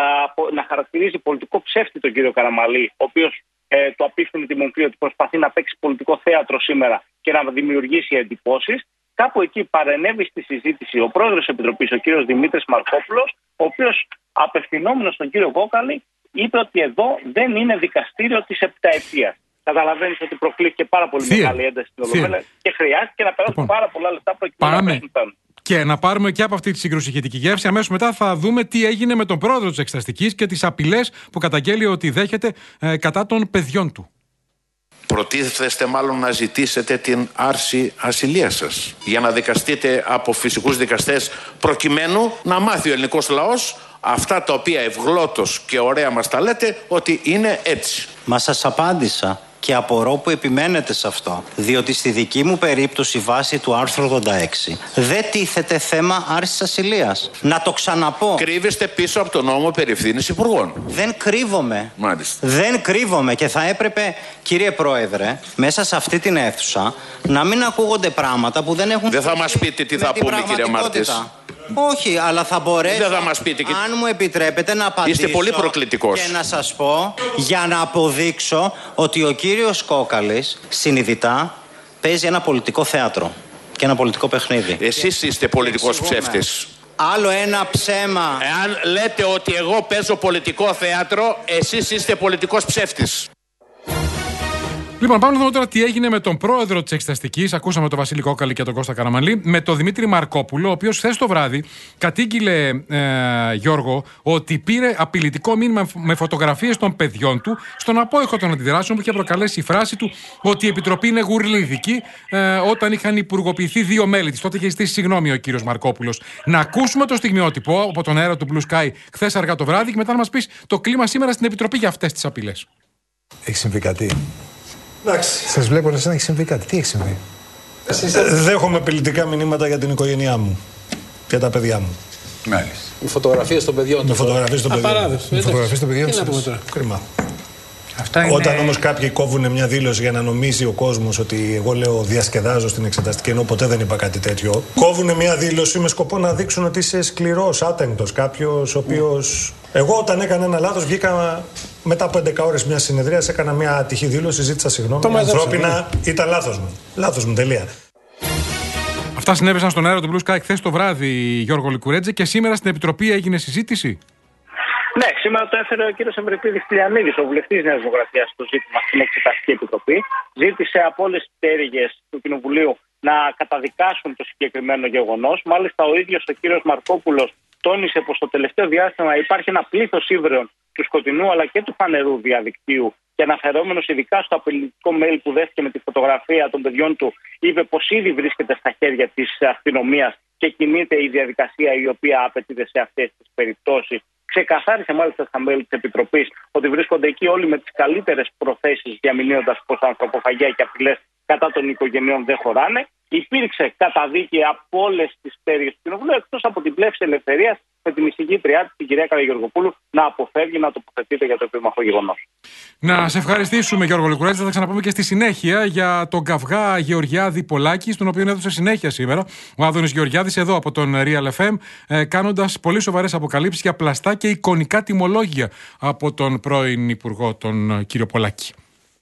να χαρακτηρίζει πολιτικό ψεύτη τον κύριο Καραμαλή, ο οποίος του απίφθινε τη μορφή ότι προσπαθεί να παίξει πολιτικό θέατρο σήμερα και να δημιουργήσει εντυπώσεις. Κάπου εκεί παρενέβη στη συζήτηση ο πρόεδρος της Επιτροπής, ο κύριος Δημήτρης Μαρκόπουλος, ο οποίος απευθυνόμενος στον κύριο Κόκαλη είπε ότι εδώ δεν είναι δικαστήριο της επταετίας. Καταλαβαίνεις ότι προκλήθηκε πάρα πολύ μεγάλη ένταση στην Ολομέλεια και χρειάστηκε να περάσουν πάρα πολλά λεπτά προκειμένου να πέσουν. Και να πάρουμε και από αυτή τη σύγκρουση ηχητική γεύση. Αμέσως μετά θα δούμε τι έγινε με τον πρόεδρο της Εξεταστικής και τις απειλές που καταγγέλει ότι δέχεται κατά των παιδιών του. Προτίθεστε μάλλον να ζητήσετε την άρση ασυλίας σας για να δικαστείτε από φυσικούς δικαστές, προκειμένου να μάθει ο ελληνικός λαός αυτά τα οποία ευγλώτως και ωραία μας τα λέτε ότι είναι έτσι. Μα σας απάντησα και απορώ που επιμένετε σε αυτό, διότι στη δική μου περίπτωση βάσει του άρθρου 86 δεν τίθεται θέμα άρσης ασυλίας. Να το ξαναπώ. Κρύβεστε πίσω από τον νόμο περί ευθύνης υπουργών. Δεν κρύβομαι. Μάλιστα. Δεν κρύβομαι και θα έπρεπε, κύριε Πρόεδρε, μέσα σε αυτή την αίθουσα να μην ακούγονται πράγματα που δεν έχουν... Δεν θα μας πείτε τι θα πούμε, κύριε Μάρτης. Όχι, αλλά θα μπορέσω, δεν θα μας πείτε και... αν μου επιτρέπετε, να απαντήσω. Είστε πολύ προκλητικός. Και να σας πω, για να αποδείξω ότι ο κύριος Κόκαλης συνειδητά παίζει ένα πολιτικό θέατρο και ένα πολιτικό παιχνίδι. Εσείς είστε πολιτικός ψεύτης. Άλλο ένα ψέμα. Εάν λέτε ότι εγώ παίζω πολιτικό θέατρο, εσείς είστε πολιτικός ψεύτης. Λοιπόν, πάμε να δούμε τώρα τι έγινε με τον πρόεδρο της Εξεταστικής. Ακούσαμε τον Βασίλη Κόκαλη και τον Κώστα Καραμαλή. Με τον Δημήτρη Μαρκόπουλο, ο οποίος χθες το βράδυ κατήγγειλε, Γιώργο, ότι πήρε απειλητικό μήνυμα με φωτογραφίες των παιδιών του στον απόϊχο των αντιδράσεων που είχε προκαλέσει η φράση του ότι η Επιτροπή είναι γουρλίδικη, όταν είχαν υπουργοποιηθεί 2 μέλη της. Τότε είχε ζητήσει συγγνώμη ο κύριος Μαρκόπουλος. Να ακούσουμε το στιγμιότυπο από τον αέρα του Blue Sky χθες αργά το βράδυ και μετά να μας πεις το κλίμα σήμερα στην Επιτροπή για αυτές τις απειλές. Έχει συμβεί κάτι? Εντάξει. Σας βλέπω να έχει συμβεί κάτι. Τι έχει συμβεί? Δέχομαι απειλητικά μηνύματα για την οικογένειά μου. Για τα παιδιά μου. Μάλιστα. Με φωτογραφίες των παιδιών. Με φωτογραφίες των παιδιών. Απαράδεκτο. Με φωτογραφίες των παιδιών. Τι να πούμε τώρα. Κρίμα. Όταν όμως κάποιοι κόβουν μια δήλωση για να νομίζει ο κόσμος ότι εγώ λέω διασκεδάζω στην εξεταστική, ενώ ποτέ δεν είπα κάτι τέτοιο, κόβουν μια δήλωση με σκοπό να δείξουν ότι είσαι σκληρός, άτεγκτος, κάποιος ο οποίος. Εγώ όταν έκανα ένα λάθος βγήκα μετά από 11 ώρες μια συνεδρία, έκανα μια ατυχή δήλωση, ζήτησα συγγνώμη. Ανθρώπινα ήταν λάθος μου. Λάθος μου, τελεία. Αυτά συνέβησαν στον αέρα του Blue Sky χθες το βράδυ, Γιώργο Λικουρέτζε, και σήμερα στην Επιτροπή έγινε συζήτηση. Ναι, σήμερα το έφερε ο κύριος Ευρυπίδης Τηλιανίδης, ο βουλευτής Νέας Δημοκρατίας, στο ζήτημα στην Εξεταστική Επιτροπή. Ζήτησε από όλες τις πτέρυγες του Κοινοβουλίου να καταδικάσουν το συγκεκριμένο γεγονός. Μάλιστα, ο ίδιος ο κύριος Μαρκόπουλος τόνισε πως στο τελευταίο διάστημα υπάρχει ένα πλήθος ύβρεων του σκοτεινού αλλά και του φανερού διαδικτύου. Και αναφερόμενος ειδικά στο απειλητικό mail που δέχτηκε με τη φωτογραφία των παιδιών του, είπε πως ήδη βρίσκεται στα χέρια της αστυνομίας και κινείται η διαδικασία η οποία απαιτείται σε αυτές τις περιπτώσεις. Ξεκαθάρισε μάλιστα στα μέλη της Επιτροπής ότι βρίσκονται εκεί όλοι με τις καλύτερες προθέσεις, διαμηνύοντας πως ανθρωποφαγία και απειλές κατά των οικογενειών δεν χωράνε. Υπήρξε καταδίκη από όλες τις πτέρυγες του Κοινοβουλίου, εκτός από την πλεύση ελευθερίας, με την εισηγήτριά της, την κυρία Καραγεωργοπούλου, να αποφεύγει να τοποθετείται για το επίμαχο γεγονός. Να σε ευχαριστήσουμε, Γιώργο Λικουρέτζη. Θα τα ξαναπούμε και στη συνέχεια για τον καυγά Γεωργιάδη Πολάκη, στον οποίο έδωσε συνέχεια σήμερα ο Άδωνης Γεωργιάδης εδώ από τον Real FM, κάνοντας πολύ σοβαρές αποκαλύψεις για πλαστά και εικονικά τιμολόγια από τον πρώην Υπουργό, τον κύριο Πολάκη.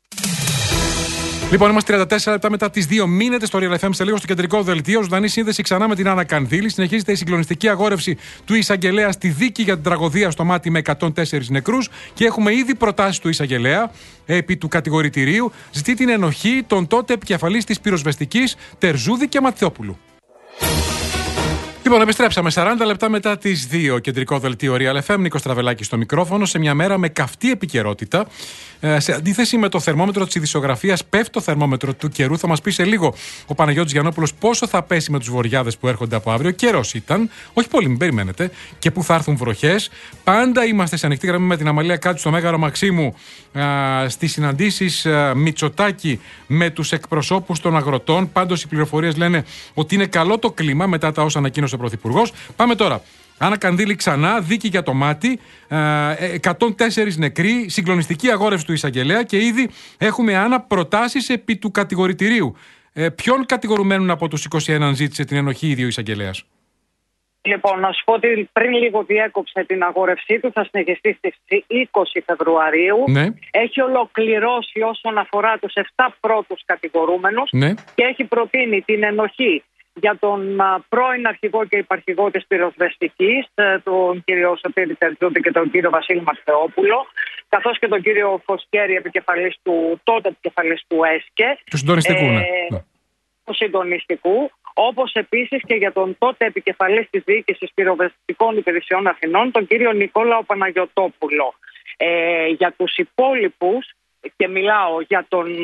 Λοιπόν, είμαστε 34 λεπτά μετά τις 2. Μείνετε στο Real FM, σε λίγο στο κεντρικό δελτίο. Ζωντανή σύνδεση ξανά με την Άννα Κανδύλη. Συνεχίζεται η συγκλονιστική αγόρευση του εισαγγελέα στη δίκη για την τραγωδία στο Μάτι με 104 νεκρούς. Και έχουμε ήδη προτάσεις του εισαγγελέα επί του κατηγορητηρίου. Ζητεί την ενοχή των τότε επικεφαλής της πυροσβεστικής Τερζούδη και Ματθιόπουλου. Λοιπόν, επιστρέψαμε 40 λεπτά μετά τις 2. Κεντρικό δελτίο Real FM. Νίκος Τραβελάκης στο μικρόφωνο. Σε μια μέρα με καυτή επικαιρότητα. Σε αντίθεση με το θερμόμετρο της ειδησιογραφίας, πέφτει το θερμόμετρο του καιρού. Θα μας πει σε λίγο ο Παναγιώτης Γιαννόπουλος πόσο θα πέσει με τους βοριάδες που έρχονται από αύριο. Καιρός ήταν, όχι πολύ, μην περιμένετε, και πού θα έρθουν βροχές. Πάντα είμαστε σε ανοιχτή γραμμή με την Αμαλία Κάτσου στο Μέγαρο Μαξίμου στις συναντήσεις Μητσοτάκη με τους εκπροσώπους των αγροτών. Πάντως οι πληροφορίες λένε ότι είναι καλό το κλίμα μετά τα όσα ανακοίνωσε ο Πρωθυπουργός. Πάμε τώρα. Άννα Κανδύλη ξανά, δίκη για το μάτι, 104 νεκροί, συγκλονιστική αγόρευση του εισαγγελέα και ήδη έχουμε, Άννα, προτάσεις επί του κατηγορητηρίου. Ποιον κατηγορουμένων από τους 21 ζήτησε την ενοχή ήδη ο εισαγγελέας? Λοιπόν, να σου πω ότι πριν λίγο διέκοψε την αγόρευσή του, θα συνεχιστεί στις 20 Φεβρουαρίου. Ναι. Έχει ολοκληρώσει όσον αφορά τους 7 πρώτους κατηγορούμενους, ναι, και έχει προτείνει την ενοχή για τον πρώην αρχηγό και υπαρχηγό της πυροσβεστικής, τον κύριο Σωτήρη Τερτζούτη και τον κύριο Βασίλη Ματθεόπουλο, καθώς και τον κύριο Φωσκέρη, τότε επικεφαλής του ΕΣΚΕ. Του συντονιστικού, ναι. Του συντονιστικού. Όπως επίσης και για τον τότε επικεφαλής της Διοίκησης Πυροσβεστικών Υπηρεσιών Αθηνών, τον κύριο Νικόλαο Παναγιωτόπουλο. Για τους υπόλοιπους, και μιλάω για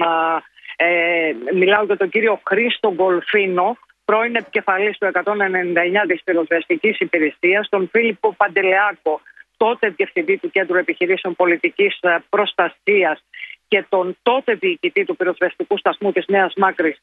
τον κύριο Χρήστο Γκολφίνο, πρώην επικεφαλής του 199 της Πυροσβεστικής Υπηρεσίας, τον Φίλιππο Παντελεάκο, τότε διευθυντή του Κέντρου Επιχειρήσεων Πολιτικής Προστασίας, και τον τότε διοικητή του πυροσβεστικού σταθμού της Νέας Μάκρης,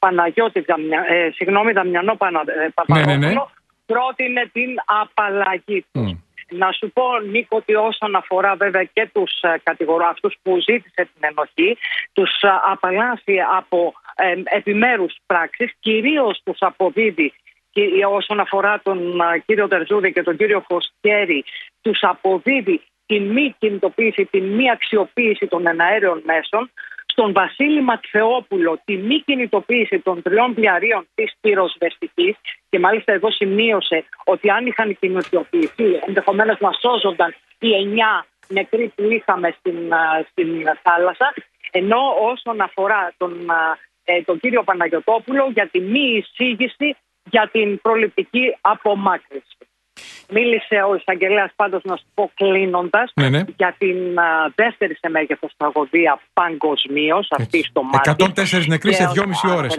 Δαμιανό Παπαδόπουλο, πρότεινε την απαλλαγή του. Να σου πω, Νίκο, ότι όσον αφορά βέβαια και τους αυτούς που ζήτησε την ενοχή, τους απαλλάσσει από επιμέρους πράξεις, κυρίως τους αποδίδει, όσον αφορά τον κύριο Τερζούδη και τον κύριο Φωσκέρη, τους αποδίδει τη μη κινητοποίηση, τη μη αξιοποίηση των εναέριων μέσων. Στον Βασίλη Ματθεόπουλο τη μη κινητοποίηση των 3 διαρρήων της πυροσβεστικής, και μάλιστα εδώ σημείωσε ότι αν είχαν κινητοποιηθεί ενδεχομένως να σώζονταν οι 9 νεκροί που είχαμε στην θάλασσα, ενώ όσον αφορά τον κύριο Παναγιωτόπουλο για τη μη εισήγηση για την προληπτική απομάκρυνση. Μίλησε ο εισαγγελέας, πάντως, να σου πω κλείνοντας, για την δεύτερη σε μέγεθος τραγωδία παγκοσμίως, αυτή στο Μάρτι. 104 νεκροί σε 2,5 ώρες.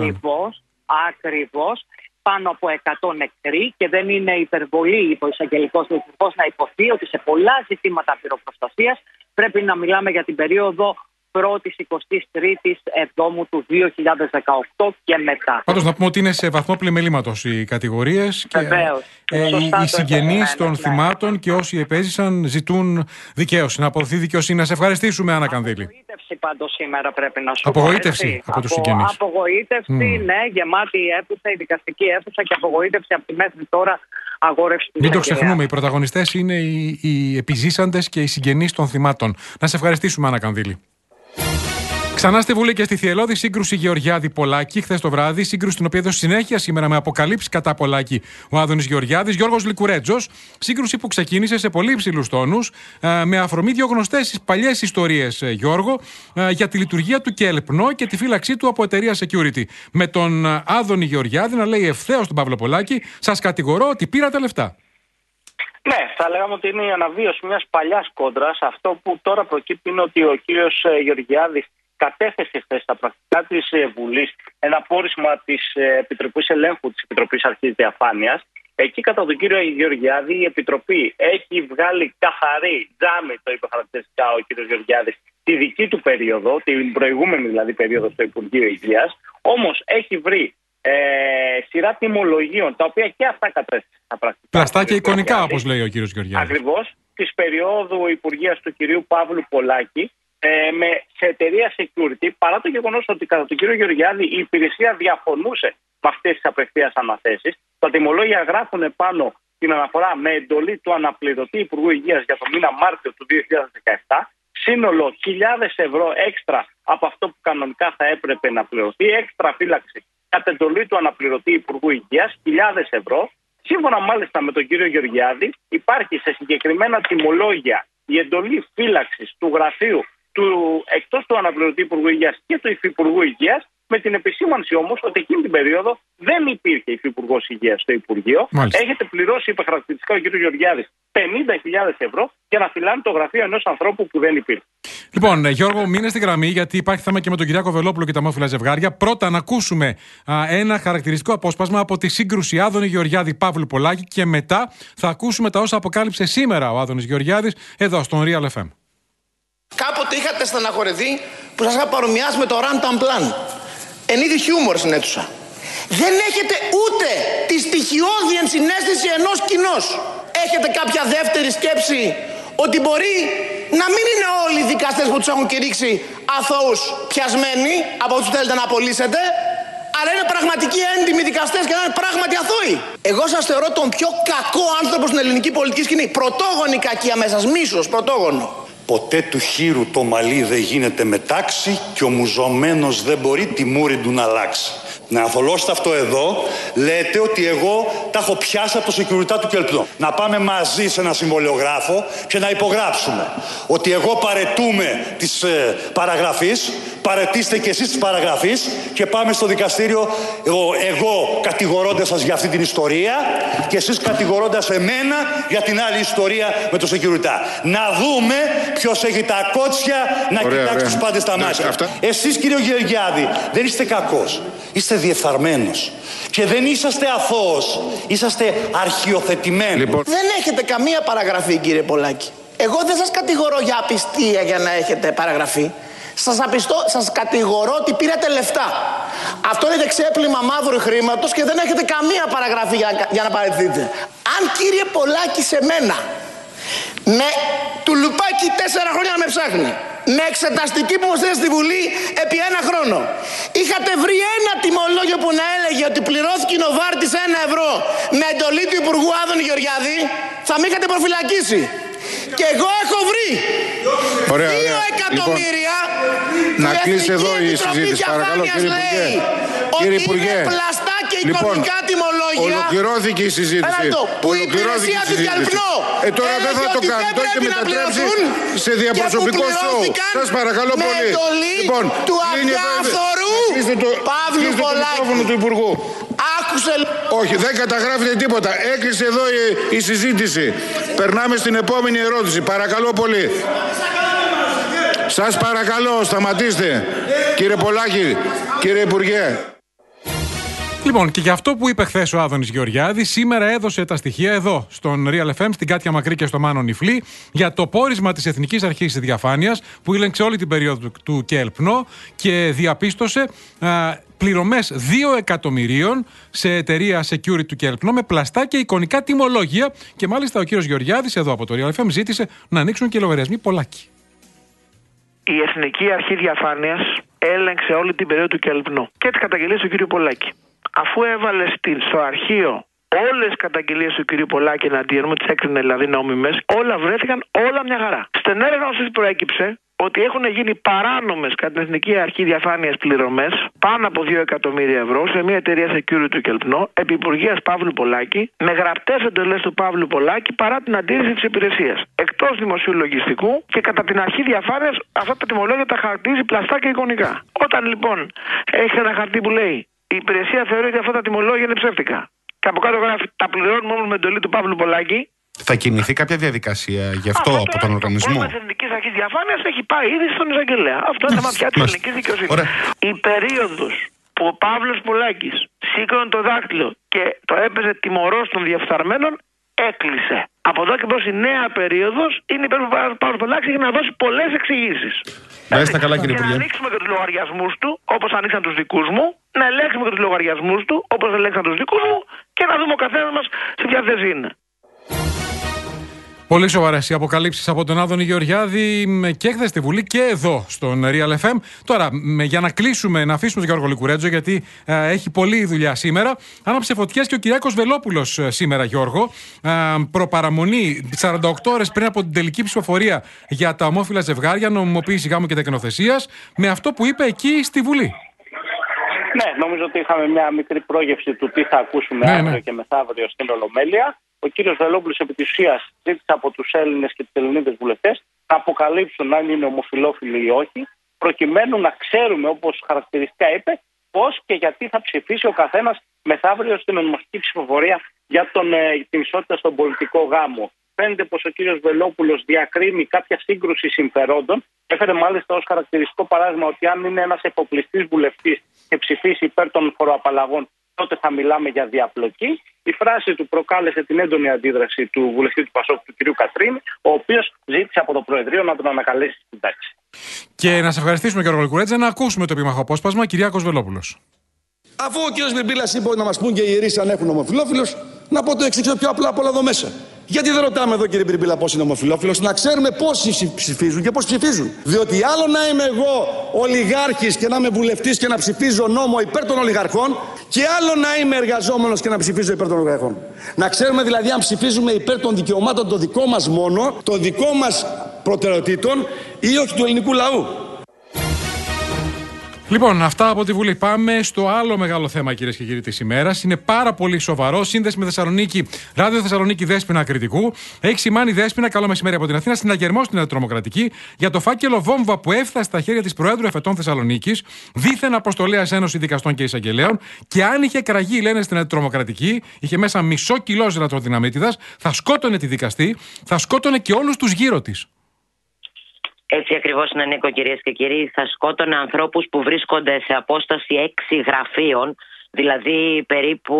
Ακριβώς. Πάνω από 100 νεκροί, και δεν είναι υπερβολή, είπε ο εισαγγελικός διευθυντής, να υποθεί ότι σε πολλά ζητήματα πυροπροστασίας πρέπει να μιλάμε για την περίοδο 1ης 23ης Εβδόμου του 2018 και μετά. Πάντως να πούμε ότι είναι σε βαθμό πλημελήματος οι κατηγορίες και οι συγγενείς των θυμάτων και όσοι επέζησαν ζητούν δικαίωση, να αποδοθεί δικαιοσύνη. Να σε ευχαριστήσουμε, Άννα Κανδύλη. Απογοήτευση πάντως σήμερα πρέπει να σου πω. Απογοήτευση από τους συγγενείς. Απογοήτευση, ναι, γεμάτη η αίθουσα, η δικαστική αίθουσα, και απογοήτευση από τη μέχρι τώρα αγόρευση του. Μην το ξεχνούμε, οι πρωταγωνιστές είναι οι επιζήσαντες και οι συγγενείς των θυμάτων. Να σε ευχαριστήσουμε, Άννα Κανδύλη. Ξανά στη Βουλή και στη Θυελλώδη, σύγκρουση Γεωργιάδη-Πολάκη χθες το βράδυ. Σύγκρουση την οποία έδωσε συνέχεια σήμερα με αποκαλύψεις κατά Πολάκη ο Άδωνης Γεωργιάδης. Γιώργος Λικουρέτζος. Σύγκρουση που ξεκίνησε σε πολύ υψηλούς τόνους, με αφορμή δύο γνωστές παλιές ιστορίες, Γιώργο, για τη λειτουργία του ΚΕΛΠΝΟ και τη φύλαξή του από εταιρεία security. Με τον Άδωνη Γεωργιάδη να λέει ευθέως τον Παύλο Πολάκη: σας κατηγορώ ότι πήρατε λεφτά. Ναι, θα λέγαμε ότι είναι η αναβίωση μιας παλιάς κόντρας. Αυτό που τώρα προκύπτει είναι ότι ο κύριος Γεωργιάδης κατέθεσε χθες στα πρακτικά της Βουλής ένα πόρισμα της Επιτροπής Ελέγχου της Επιτροπής Αρχής Διαφάνειας. Εκεί, κατά τον κύριο Γεωργιάδη, η Επιτροπή έχει βγάλει καθαρή τζάμι, το είπε χαρακτηριστικά ο κύριος Γεωργιάδης, τη δική του περίοδο, την προηγούμενη δηλαδή περίοδο στο Υπουργείο Υγείας. Όμως έχει βρει σειρά τιμολογίων, τα οποία και αυτά κατέθεσε στα πρακτικά. Πλαστά και εικονικά, όπως λέει ο κύριος Γεωργιάδης. Ακριβώς, της περίοδου Υπουργείας του κυρίου Παύλου Πολάκη, σε εταιρεία security, παρά το γεγονός ότι κατά τον κύριο Γεωργιάδη η υπηρεσία διαφωνούσε με αυτές τις απευθείας αναθέσεις. Τα τιμολόγια γράφουν πάνω την αναφορά με εντολή του αναπληρωτή Υπουργού Υγείας για το μήνα Μάρτιο του 2017. Σύνολο χιλιάδες ευρώ έξτρα από αυτό που κανονικά θα έπρεπε να πληρωθεί, έξτρα φύλαξη κατά εντολή του αναπληρωτή Υπουργού Υγείας, χιλιάδες ευρώ. Σύμφωνα μάλιστα με τον κύριο Γεωργιάδη, υπάρχει σε συγκεκριμένα τιμολόγια η εντολή φύλαξης του γραφείου εκτός του αναπληρωτή Υπουργού Υγείας και του Υφυπουργού Υγείας Με την επισήμανση όμως ότι εκείνη την περίοδο δεν υπήρχε υφυπουργός υγείας στο Υπουργείο. Μάλιστα. Έχετε πληρώσει, είπε χαρακτηριστικά ο κ. Γεωργιάδης, 50.000 ευρώ για να φυλάνε το γραφείο ενός ανθρώπου που δεν υπήρχε. Λοιπόν, Γιώργο, μείνε στη γραμμή, γιατί υπάρχει θέμα και με τον Κυριάκο Βελόπουλο και τα ομόφυλα ζευγάρια. Πρώτα, να ακούσουμε ένα χαρακτηριστικό απόσπασμα από τη σύγκρουση Άδωνη Γεωργιάδη Παύλου Πολάκη και μετά θα ακούσουμε τα όσα αποκάλυψε σήμερα ο Άδωνης Γεωργιάδης εδώ στον Real FM. Κάποτε είχατε στεναχωρηθεί που σας είχα παρομοιάσει με το Rantan Plan. Εν είδη χιούμορ στην αίθουσα. Δεν έχετε ούτε τη στοιχειώδη ενσυναίσθηση ενός κοινός. Έχετε κάποια δεύτερη σκέψη ότι μπορεί να μην είναι όλοι οι δικαστές που τους έχουν κηρύξει αθώους πιασμένοι από όσους θέλετε να απολύσετε, αλλά είναι πραγματικοί έντιμοι δικαστές και να είναι πράγματι αθώοι. Εγώ σας θεωρώ τον πιο κακό άνθρωπο στην ελληνική πολιτική σκηνή. Πρωτόγονη κακία μέσα σας, μίσος, πρωτόγονο. Ποτέ του χείρου το μαλλί δεν γίνεται με τάξη και ο μουζωμένος δεν μπορεί τη μούρη του να αλλάξει. Να αθολώσετε αυτό εδώ, λέτε ότι εγώ τα έχω πιάσει από το security του Κελπνό. Να πάμε μαζί σε ένα συμβολιογράφο και να υπογράψουμε ότι εγώ παρετούμε της παραγραφής, παρετήστε και εσείς της παραγραφής και πάμε στο δικαστήριο εγώ κατηγορώντας σας για αυτή την ιστορία και εσείς κατηγορώντας εμένα για την άλλη ιστορία με το security. Να δούμε ποιος έχει τα κότσια να κοιτάξει τους πάντες στα μάτια. Εσείς, κύριε Γεωργιάδη, δεν είστε κακός. Είστε διεφθαρμένος. Και δεν είσαστε αθώος. Είσαστε αρχιοθετημένος. Λοιπόν. Δεν έχετε καμία παραγραφή, κύριε Πολάκη. Εγώ δεν σας κατηγορώ για απιστία για να έχετε παραγραφή. Σας κατηγορώ ότι πήρατε λεφτά. Αυτό είναι ξέπλυμα μαύρου χρήματος και δεν έχετε καμία παραγραφή για να παραιτηθείτε. Αν, κύριε Πολάκη, σε μένα με του λουπάκι 4 χρόνια να με ψάχνει, με εξεταστική που μου στέλνει στη Βουλή επί 1 χρόνο, είχατε βρει ένα τιμολόγιο που να έλεγε ότι πληρώθηκε η Νοβάρτης 1 ευρώ με εντολή του Υπουργού Άδωνη Γεωργιάδη, θα με είχατε προφυλακίσει. Και εγώ έχω βρει 2 εκατομμύρια. Να κλείσει εδώ η συζήτηση, παρακαλώ, κύριε Υπουργέ. Κύριε Υπουργέ, είναι πλαστά και εικονικά τιμολόγια. Ολοκληρώθηκε η συζήτηση. Ολοκληρώθηκε η συζήτηση. Τώρα δεν θα το κάνει. Το έχει μετατρέψει σε διαπροσωπικό σοου. Σας παρακαλώ πολύ. Λοιπόν, του αδιάφορου Παύλου Πολάκη. Του Υπουργού. Άκουσε. Όχι, δεν καταγράφεται τίποτα. Έκλεισε εδώ η συζήτηση. Περνάμε στην επόμενη ερώτηση. Παρακαλώ πολύ. Σας παρακαλώ, σταματήστε. Κύριε Πολάκη, κύριε Υπουργέ. Λοιπόν, και για αυτό που είπε χθες ο Άδωνης Γεωργιάδης, σήμερα έδωσε τα στοιχεία εδώ, στον Real FM, στην Κάτια Μακρύ και στο Μάνο Νιφλή, για το πόρισμα της Εθνικής Αρχής Διαφάνειας, που ήλεγξε όλη την περίοδο του ΚΕΛΠΝΟ και διαπίστωσε πληρωμές 2 εκατομμυρίων σε εταιρεία security του ΚΕΛΠΝΟ με πλαστά και εικονικά τιμολόγια. Και μάλιστα ο κύριος Γεωργιάδης, εδώ από το Real FM, ζήτησε να ανοίξουν και λογαριασμοί Πολάκη. Η Εθνική Αρχή Διαφάνειας έλεγξε όλη την περίοδο του ΚΕΛΠΝΟ και τις καταγγελίες του κ. Πολάκη. Αφού έβαλε στο αρχείο όλες τις καταγγελίες του κ. Πολάκη εναντίον μου, τις έκρινε δηλαδή νόμιμες, όλα βρέθηκαν όλα μια χαρά. Στην έρευνα όσο προέκυψε ότι έχουν γίνει παράνομες κατά την Εθνική Αρχή Διαφάνειας πληρωμές πάνω από 2 εκατομμύρια ευρώ σε μια εταιρεία security του ΚΕΛΠΝΟ επί υπουργείας Παύλου Πολάκη, με γραπτές εντολές του Παύλου Πολάκη παρά την αντίρρηση της υπηρεσίας. Εκτός δημοσίου λογιστικού και κατά την αρχή διαφάνειας, αυτά τα τιμολόγια τα χαρακτηρίζει πλαστά και εικονικά. Όταν λοιπόν έχει ένα χαρτί που λέει η υπηρεσία θεωρεί ότι αυτά τα τιμολόγια είναι ψεύτικα και από κάτω γράφει τα πληρώνουμε όμως με εντολή του Παύλου Πολάκη. Θα κινηθεί κάποια διαδικασία γι' αυτό από τον οργανισμό. Το Εθνικής Αρχής Διαφάνειας έχει πάει ήδη στον εισαγγελέα. Αυτό είναι θέμα πια της ελληνικής δικαιοσύνης. Η περίοδος που ο Παύλος Πολάκης σήκωνε το δάκτυλο και το έπαιζε τιμωρός των διεφθαρμένων έκλεισε. Από εδώ και μπρος η νέα περίοδος είναι υπέρ του Παύλου Πολάκη για να δώσει πολλές εξηγήσεις. Να είστε καλά, κύριε Υπουργέ. Να ανοίξουμε και τους λογαριασμούς του όπως ανοίξαν τους δικούς μου, να ελέγξουμε και τους λογαριασμούς του όπως ελέγξαν τους δικούς μου και να δούμε ο καθένας μας σε ποια θέση είναι. Πολύ σοβαρές οι αποκαλύψεις από τον Άδωνη Γεωργιάδη και χθες στη Βουλή και εδώ στον Real FM. Τώρα, για να κλείσουμε, να αφήσουμε τον Γιώργο Λικουρέτζο, γιατί έχει πολλή δουλειά σήμερα. Άναψε φωτιές και ο Κυριάκος Βελόπουλος σήμερα, Γιώργο. Προπαραμονή 48 ώρες πριν από την τελική ψηφοφορία για τα ομόφυλα ζευγάρια, νομιμοποίηση γάμου και τεκνοθεσίας, με αυτό που είπε εκεί στη Βουλή. Ναι, νομίζω ότι είχαμε μια μικρή πρόγευση του τι θα ακούσουμε αύριο και μεθαύριο στην Ολομέλεια. Ο κύριος Βελόπουλος επί της ουσίας ζήτησε από τους Έλληνες και τις Ελληνίδες βουλευτές να αποκαλύψουν αν είναι ομοφυλόφιλοι ή όχι, προκειμένου να ξέρουμε, όπως χαρακτηριστικά είπε, πώς και γιατί θα ψηφίσει ο καθένας μεθαύριο στην ονομαστική ψηφοφορία για την ισότητα στον πολιτικό γάμο. Φαίνεται πως ο κύριος Βελόπουλος διακρίνει κάποια σύγκρουση συμφερόντων. Έφερε μάλιστα ως χαρακτηριστικό παράδειγμα ότι αν είναι ένας εφοπλιστής βουλευτής και ψηφίσει υπέρ των φοροαπαλλαγών, τότε θα μιλάμε για διαπλοκή. Η φράση του προκάλεσε την έντονη αντίδραση του βουλευτή του ΠΑΣΟΚ, του κ. Κατρίνη, ο οποίος ζήτησε από το Προεδρείο να τον ανακαλέσει στην τάξη. Και να σε ευχαριστήσουμε, Γιώργο Λικουρέτζα, να ακούσουμε το επίμαχο απόσπασμα. Κυριάκος Βελόπουλος. Αφού ο κ. Μπιμπίλας είπε να μας πούν και οι ιερείς αν έχουν ομοφυλόφιλους, να πω το εξής πιο απλά από όλα εδώ μέσα. Γιατί δεν ρωτάμε εδώ, κύριε Μπιμπίλα, πώς είναι ομοφυλόφιλος, να ξέρουμε πόσοι ψηφίζουν και πώς ψηφίζουν. Διότι άλλο να είμαι εγώ ολιγάρχης και να είμαι βουλευτής και να ψηφίζω νόμο υπέρ των ολιγαρχών, και άλλο να είμαι εργαζόμενος και να ψηφίζω υπέρ των ολιγαρχών. Να ξέρουμε δηλαδή αν ψηφίζουμε υπέρ των δικαιωμάτων των δικών μας μόνο, των δικών μας προτεραιοτήτων ή όχι του ελληνικού λαού. Λοιπόν, αυτά από τη Βουλή. Πάμε στο άλλο μεγάλο θέμα, κυρίες και κύριοι, της ημέρας. Είναι πάρα πολύ σοβαρό. Σύνδεση με Θεσσαλονίκη, Ράδιο Θεσσαλονίκη, Δέσποινα Κρητικού. Έχει σημάνει Δέσποινα, καλό μεσημέρι από την Αθήνα, συναγερμό στην Τρομοκρατική για το φάκελο βόμβα που έφτασε στα χέρια της Προέδρου Εφετών Θεσσαλονίκης, δίθεν Αποστολέας Ένωση Δικαστών και Εισαγγελέων. Και αν είχε κραγεί, λένε, στην Τρομοκρατική, είχε μέσα μισό κιλό ζελατροδυναμίτιδας, θα σκότωνε τη δικαστή, θα σκότωνε και όλους τους γύρω της. Έτσι ακριβώς είναι, Νίκο, κυρίες και κύριοι. Θα σκότωνε ανθρώπους που βρίσκονται σε απόσταση 6 γραφείων, δηλαδή περίπου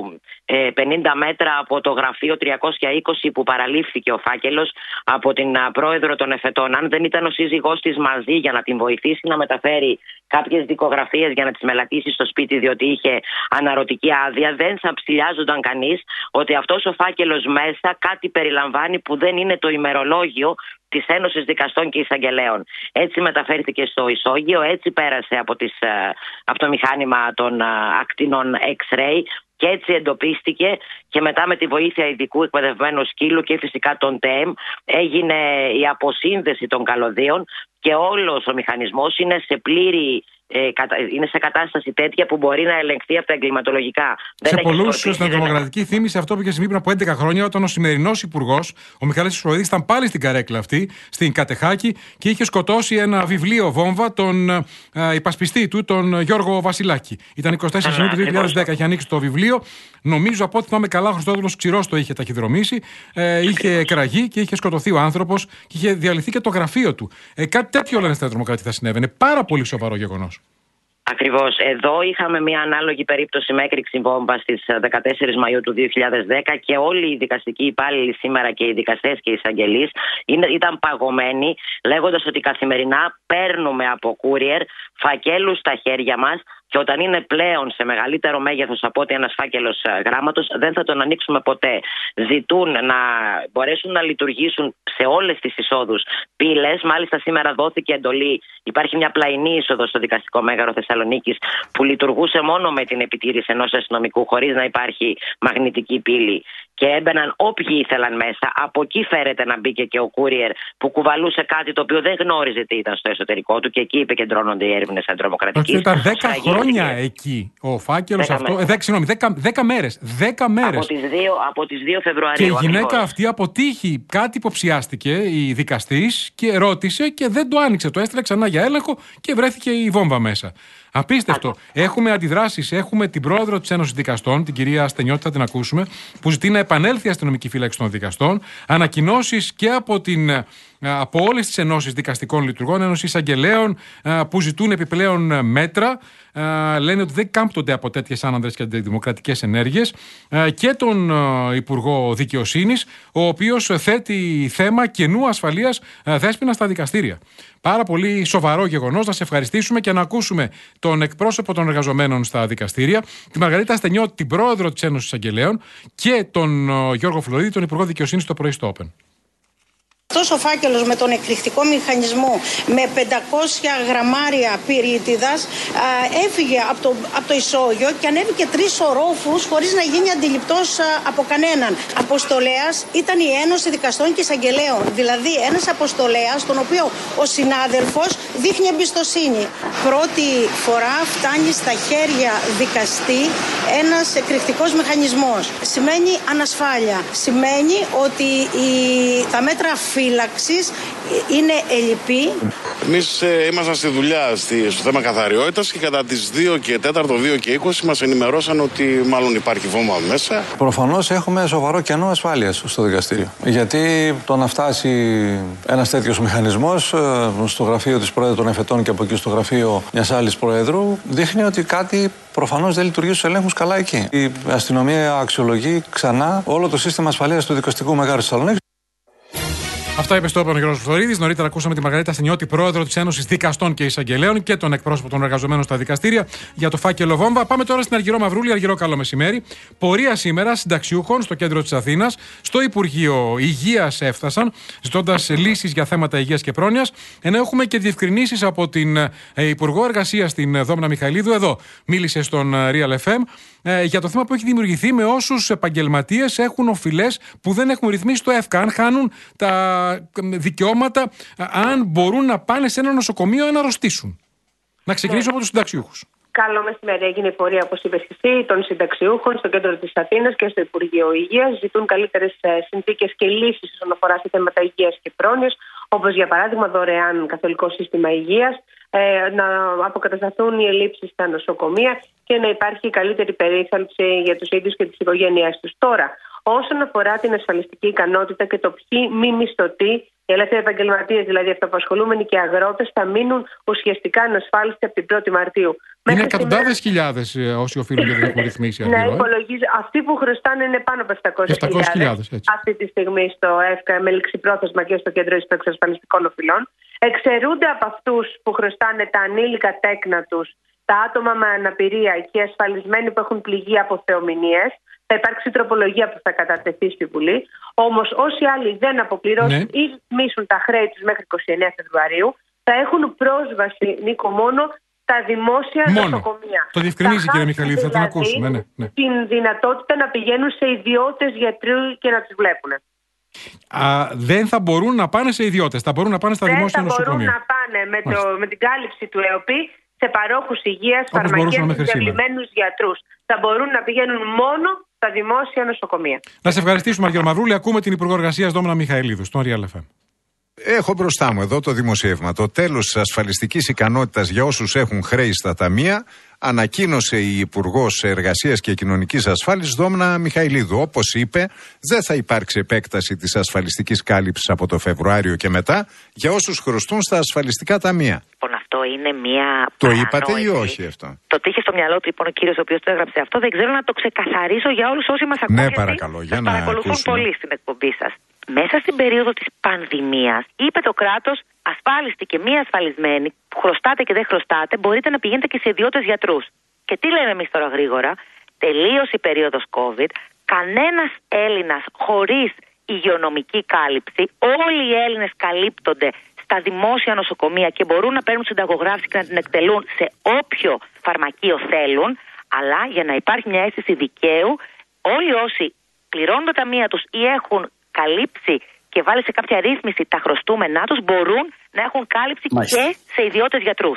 50 μέτρα από το γραφείο 320 που παραλήφθηκε ο φάκελος από την πρόεδρο των Εφετών. Αν δεν ήταν ο σύζυγός της μαζί για να την βοηθήσει να μεταφέρει κάποιες δικογραφίες για να τις μελετήσει στο σπίτι, διότι είχε αναρωτική άδεια, δεν θα ψηλιάζονταν κανείς ότι αυτός ο φάκελος μέσα κάτι περιλαμβάνει που δεν είναι το ημερολόγιο της Ένωσης Δικαστών και Εισαγγελέων. Έτσι μεταφέρθηκε στο ισόγειο, έτσι πέρασε από το μηχάνημα των ακτινών X-ray και έτσι εντοπίστηκε, και μετά με τη βοήθεια ειδικού εκπαιδευμένου σκύλου και φυσικά των ΤΕΜ έγινε η αποσύνδεση των καλωδίων και όλος ο μηχανισμός είναι σε κατάσταση τέτοια που μπορεί να ελεγχθεί από τα εγκληματολογικά. Σε πολλούς στην Τρομοκρατική θύμισε αυτό που είχε συμβεί πριν από 11 χρόνια, όταν ο σημερινός υπουργός, ο Μιχάλης Χρυσοχοίδης, ήταν πάλι στην καρέκλα αυτή, στην Κατεχάκη, και είχε σκοτώσει ένα βιβλίο βόμβα τον υπασπιστή του, τον Γιώργο Βασιλάκη. Ήταν 24 Ιουνίου του 2010, είχε ανοίξει το βιβλίο. Νομίζω, από ό,τι θυμάμαι καλά, ο Χριστόδουλος Ξηρός το είχε ταχυδρομήσει. Είχε κραγεί και είχε σκοτωθεί ο άνθρωπος και είχε διαλυθεί και το γραφείο του. Κάτι τέτοιο, λένε, στην Τρομοκρατική θα συνέβαινε. Πάρα πολύ σοβαρό γεγονός. Ακριβώς. Εδώ είχαμε μια ανάλογη περίπτωση με έκρηξη βόμβα στις 14 Μαΐου του 2010 και όλοι οι δικαστικοί υπάλληλοι σήμερα και οι δικαστές και οι εισαγγελείς ήταν παγωμένοι, λέγοντας ότι καθημερινά παίρνουμε από courier φακέλους στα χέρια μας, και όταν είναι πλέον σε μεγαλύτερο μέγεθος από ότι ένας φάκελος γράμματος, δεν θα τον ανοίξουμε ποτέ. Ζητούν να μπορέσουν να λειτουργήσουν σε όλες τις εισόδους πύλες. Μάλιστα, σήμερα δόθηκε εντολή. Υπάρχει μια πλαϊνή είσοδο στο δικαστικό μέγαρο Θεσσαλονίκης που λειτουργούσε μόνο με την επιτήρηση ενός αστυνομικού, χωρίς να υπάρχει μαγνητική πύλη. Και έμπαιναν όποιοι ήθελαν μέσα. Από εκεί φέρεται να μπήκε και ο courier που κουβαλούσε κάτι το οποίο δεν γνώριζε τι ήταν στο εσωτερικό του, και εκεί επικεντρώνονται οι έρευνες αντιτρομοκρατικής. Ήταν 10 χρόνια εκεί ο φάκελος αυτό. 10 μέρες. 10 μέρες. Από τις 2 Φεβρουαρίου. Και η γυναίκα αυτή αποτύχει. Κάτι υποψιάστηκε η δικαστής και ρώτησε και δεν το άνοιξε. Το έστειλε ξανά για έλεγχο και βρέθηκε η βόμβα μέσα. Απίστευτο. Έχουμε αντιδράσεις. Έχουμε την πρόεδρο της Ένωσης Δικαστών, την κυρία Στενιώτη, θα την ακούσουμε, που ζητεί να επανέλθει η αστυνομική φύλαξη των δικαστών. Ανακοινώσεις και από όλες τις ενώσεις δικαστικών λειτουργών, Ένωση Εισαγγελέων, που ζητούν επιπλέον μέτρα. Λένε ότι δεν κάμπτονται από τέτοιες άνανδρες και αντιδημοκρατικές ενέργειες. Και τον Υπουργό Δικαιοσύνης, ο οποίος θέτει θέμα κενού ασφαλείας Δέσποινα στα δικαστήρια. Πάρα πολύ σοβαρό γεγονός. Να σε ευχαριστήσουμε και να ακούσουμε τον εκπρόσωπο των εργαζομένων στα δικαστήρια, τη Μαργαρίτα Στενιώτη, την πρόεδρο της Ένωσης Εισαγγελέων, και τον Γιώργο Φλωρίδη, τον Υπουργό Δικαιοσύνης, το πρωί στο Open. Αυτός ο φάκελος με τον εκρηκτικό μηχανισμό με 500 γραμμάρια πυρίτιδας έφυγε από το ισόγειο και ανέβηκε 3 ορόφους χωρίς να γίνει αντιληπτός από κανέναν. Αποστολέας ήταν η Ένωση Δικαστών και Εισαγγελέων, δηλαδή ένας αποστολέας τον οποίο ο συνάδελφος δείχνει εμπιστοσύνη. Πρώτη φορά φτάνει στα χέρια δικαστή ένας εκρηκτικός μηχανισμός. Σημαίνει ανασφάλεια. Σημαίνει ότι τα μέτρα φύλαξης είναι ελλειπή. Εμείς ήμασταν στη δουλειά στο θέμα καθαριότητας και κατά τις 2 και 4, 2 και 20 μας ενημερώσαν ότι μάλλον υπάρχει βόμβα μέσα. Προφανώς έχουμε σοβαρό κενό ασφάλειας στο δικαστήριο. Γιατί το να φτάσει ένας τέτοιος μηχανισμός στο γραφείο της Πρόεδρου των Εφετών και από εκεί στο γραφείο μιας άλλης Προέδρου δείχνει ότι κάτι προφανώς δεν λειτουργεί στους ελέγχους καλά εκεί. Η αστυνομία αξιολογεί ξανά όλο το σύστημα ασφαλείας του δικαστικού μεγάρου της Θεσσαλονίκης. Αυτά είπε στο όπλο ο Γιώργος Φθορίδης. Νωρίτερα ακούσαμε τη Μαργαρίτα Ασθενειώτη, πρόεδρο της Ένωσης Δικαστών και Εισαγγελέων και τον εκπρόσωπο των εργαζομένων στα δικαστήρια για το φάκελο βόμβα. Πάμε τώρα στην Αργυρό Μαυρούλη. Αργυρό, καλό μεσημέρι. Πορεία σήμερα συνταξιούχων στο κέντρο της Αθήνας. Στο Υπουργείο Υγείας έφτασαν, ζητώντας λύσεις για θέματα υγείας και πρόνοιας. Ενώ έχουμε και διευκρινήσεις από την Υπουργό Εργασίας, την Δόμνα Μιχαηλίδου. Εδώ μίλησε στον Real FM. Για το θέμα που έχει δημιουργηθεί με όσους επαγγελματίες έχουν οφειλές που δεν έχουν ρυθμίσει το ΕΦΚΑ. Αν χάνουν τα δικαιώματα, αν μπορούν να πάνε σε ένα νοσοκομείο να αρρωστήσουν. Να ξεκινήσω από τους συνταξιούχους. Καλό μεσημέρι. Έγινε η πορεία, όπως είπες και εσύ, των συνταξιούχων στο κέντρο της Αθήνας και στο Υπουργείο Υγείας. Ζητούν καλύτερες συνθήκες και λύσεις όσον αφορά σε θέματα υγείας και πρόνοιας, όπως για παράδειγμα δωρεάν καθολικό σύστημα υγείας, να αποκατασταθούν οι ελλείψεις στα νοσοκομεία και να υπάρχει καλύτερη περίθαλψη για τους ίδιους και τις οικογένειές τους. Τώρα, όσον αφορά την ασφαλιστική ικανότητα και το ποιοι μη μισθωτοί, οι ελεύθεροι επαγγελματίες, δηλαδή αυτοαπασχολούμενοι και αγρότες, θα μείνουν ουσιαστικά ανασφάλιστοι από την 1η Μαρτίου. Είναι εκατοντάδες χιλιάδες όσοι οφείλουν και δεν έχουν ρυθμίσει. Ναι, υπολογίζω. Αυτοί που χρωστάνε είναι πάνω από 700.000 αυτή τη στιγμή στο ΕΦΚΑ με ληξιπρόθεσμα και στο Κέντρο Ασφαλιστικών Οφειλών. Εξαιρούνται από αυτούς που χρωστάνε τα ανήλικα τέκνα τους, τα άτομα με αναπηρία και οι ασφαλισμένοι που έχουν πληγεί από θεομηνίες. Θα υπάρξει τροπολογία που θα κατατεθεί στη Βουλή. Όμως όσοι άλλοι δεν αποπληρώσουν ή ρυθμίσουν τα χρέη τους μέχρι 29 Φεβρουαρίου θα έχουν πρόσβαση, Νίκο, μόνο στα δημόσια νοσοκομεία. Το διευκρινίζει, κύριε Μιχαλίδη, θα την ακούσουμε. Την δυνατότητα να πηγαίνουν σε ιδιώτες γιατροί και να τους βλέπουν. Δεν θα μπορούν να πάνε σε ιδιώτες, θα μπορούν να πάνε στα δημόσια νοσοκομεία. Δεν θα μπορούν να πάνε με την κάλυψη του ΕΟΠΗ σε παρόχους υγείας, φαρμακεία και διαβημένους γιατρούς. Θα μπορούν να πηγαίνουν μόνο στα δημόσια νοσοκομεία. Να σε ευχαριστήσουμε, Αργυρό Μαυρούλη. Ακούμε την Υπουργό Εργασίας Δόμνα Μιχαηλίδου στον Real FM. Έχω μπροστά μου εδώ το δημοσίευμα. Το τέλος της ασφαλιστικής ικανότητας για όσους έχουν χρέη στα ταμεία ανακοίνωσε η Υπουργός Εργασίας και Κοινωνικής Ασφάλισης Δόμνα Μιχαηλίδου. Όπως είπε, δεν θα υπάρξει επέκταση της ασφαλιστικής κάλυψης από το Φεβρουάριο και μετά για όσους χρωστούν στα ασφαλιστικά ταμεία. Λοιπόν, αυτό είναι μία. Το είπατε ή όχι αυτό? Το είχε στο μυαλό του λοιπόν ο κύριος ο οποίος το έγραψε αυτό. Δεν ξέρω να το ξεκαθαρίσω για όλους όσοι μας ακούν. Ναι, παρακαλώ, για να παρακολουθούν ακούσουμε. πολύ στην εκπομπή σας. Μέσα στην περίοδο της πανδημίας, είπε το κράτος, ασφάλιστοι και μη ασφαλισμένοι, που χρωστάτε και δεν χρωστάτε, μπορείτε να πηγαίνετε και σε ιδιώτες γιατρούς. Και τι λέμε εμείς τώρα γρήγορα? Τελείωσε η περίοδος COVID, κανένας Έλληνας χωρίς υγειονομική κάλυψη, όλοι οι Έλληνες καλύπτονται στα δημόσια νοσοκομεία και μπορούν να παίρνουν συνταγογράφηση και να την εκτελούν σε όποιο φαρμακείο θέλουν, αλλά για να υπάρχει μια αίσθηση δικαίου, όλοι όσοι πληρώνουν τα ταμεία τους ή έχουν καλύψει και βάλει σε κάποια ρύθμιση τα χρωστούμενά τους, μπορούν να έχουν κάλυψη και σε ιδιώτες γιατρούς.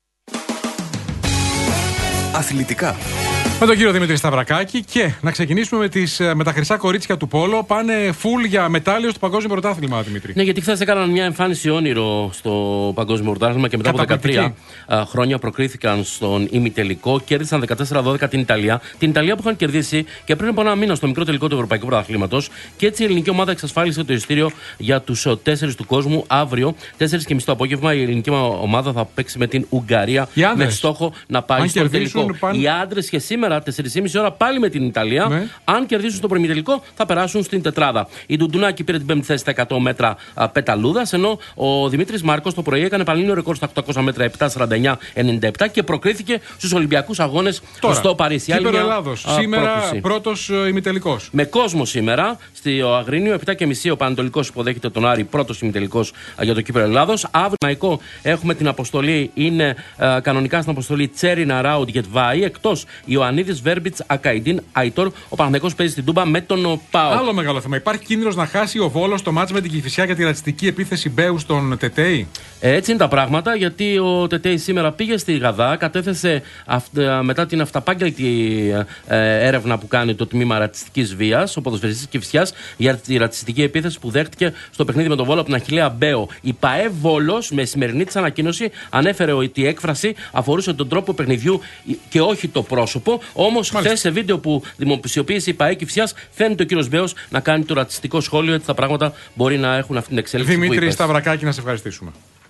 Αθλητικά. Με τον κύριο Δημήτρη Σταυρακάκη και να ξεκινήσουμε με τα χρυσά κορίτσια του Πόλο. Πάνε full για μετάλλιο στο Παγκόσμιο Πρωτάθλημα, Δημήτρη. Ναι, γιατί χθες έκαναν μια εμφάνιση όνειρο στο Παγκόσμιο Πρωτάθλημα και μετά από 13 χρόνια προκρίθηκαν στον ημιτελικό. Κέρδισαν 14-12 την Ιταλία. Την Ιταλία που είχαν κερδίσει και πριν από ένα μήνα στο μικρό τελικό του Ευρωπαϊκού Πρωταθλήματος. Και έτσι η ελληνική ομάδα εξασφάλισε το εισιτήριο για τους 4 του κόσμου. Αύριο, 4:30 το απόγευμα, η ελληνική ομάδα θα παίξει με την Ουγγαρία με στόχο να πάει στο τελικό. Οι άντρες και σήμερα 4:30 ώρα πάλι με την Ιταλία. Ναι. Αν κερδίσουν στο προημιτελικό, θα περάσουν στην τετράδα. Η Ντουντουνάκη πήρε την 5η θέση στα 100 μέτρα πεταλούδας, ενώ ο Δημήτρης Μάρκος το πρωί έκανε πανελλήνιο ρεκόρ στα 800 μέτρα 7:49-97 και προκρίθηκε στους Ολυμπιακούς Αγώνες στο Παρίσι. Κύπελλο Ελλάδος. Σήμερα πρώτος ημιτελικός. Με κόσμο σήμερα στο Αγρίνιο, 7:30 ο Πανατολικός υποδέχεται τον Άρη, πρώτος ημιτελικός για το Κύπελλο Ελλάδος. Αύριο έχουμε την αποστολή, είναι κανονικά στην αποστολή Τσέρινα Ράουντ Γετβάη, εκτός Ιωαννίδη Ιωαννίδης, Βέρμπιτς, Ακαϊντίν, Αϊτόρ. Ο Παναθηναϊκός παίζει στην Τούμπα με τον ΠΑΟΚ. Άλλο μεγάλο θέμα. Υπάρχει κίνδυνος να χάσει ο Βόλος το μάτς με την Κηφισιά για τη ρατσιστική επίθεση Μπέου στον Τετέι. Έτσι είναι τα πράγματα, γιατί ο Τετέι σήμερα πήγε στη Γαδά, κατέθεσε μετά την αυταπάγγελτη έρευνα που κάνει το τμήμα ρατσιστικής βίας, ο ποδοσφαιριστής Κηφισιάς, για τη ρατσιστική επίθεση που δέχτηκε στο παιχνίδι με τον Βόλο από την Αχιλλέα Μπέο. Η ΠΑΕ Βόλος, με σημερινή της ανακοίνωση, ανέφερε ότι η έκφραση αφορούσε τον τρόπο παιχνιδιού και όχι το πρόσωπο. Όμως, χθες σε βίντεο που δημοσιοποίησε η ΠΑΕ Κηφισιάς, φαίνεται ο κύριος Μπέος να κάνει το ρατσιστικό σχόλιο, έτσι τα πράγματα μπορεί να έχουν αυτή την εξέλιξη. Δημήτρη Σταυρακάκη, να σε ευχαριστήσουμε.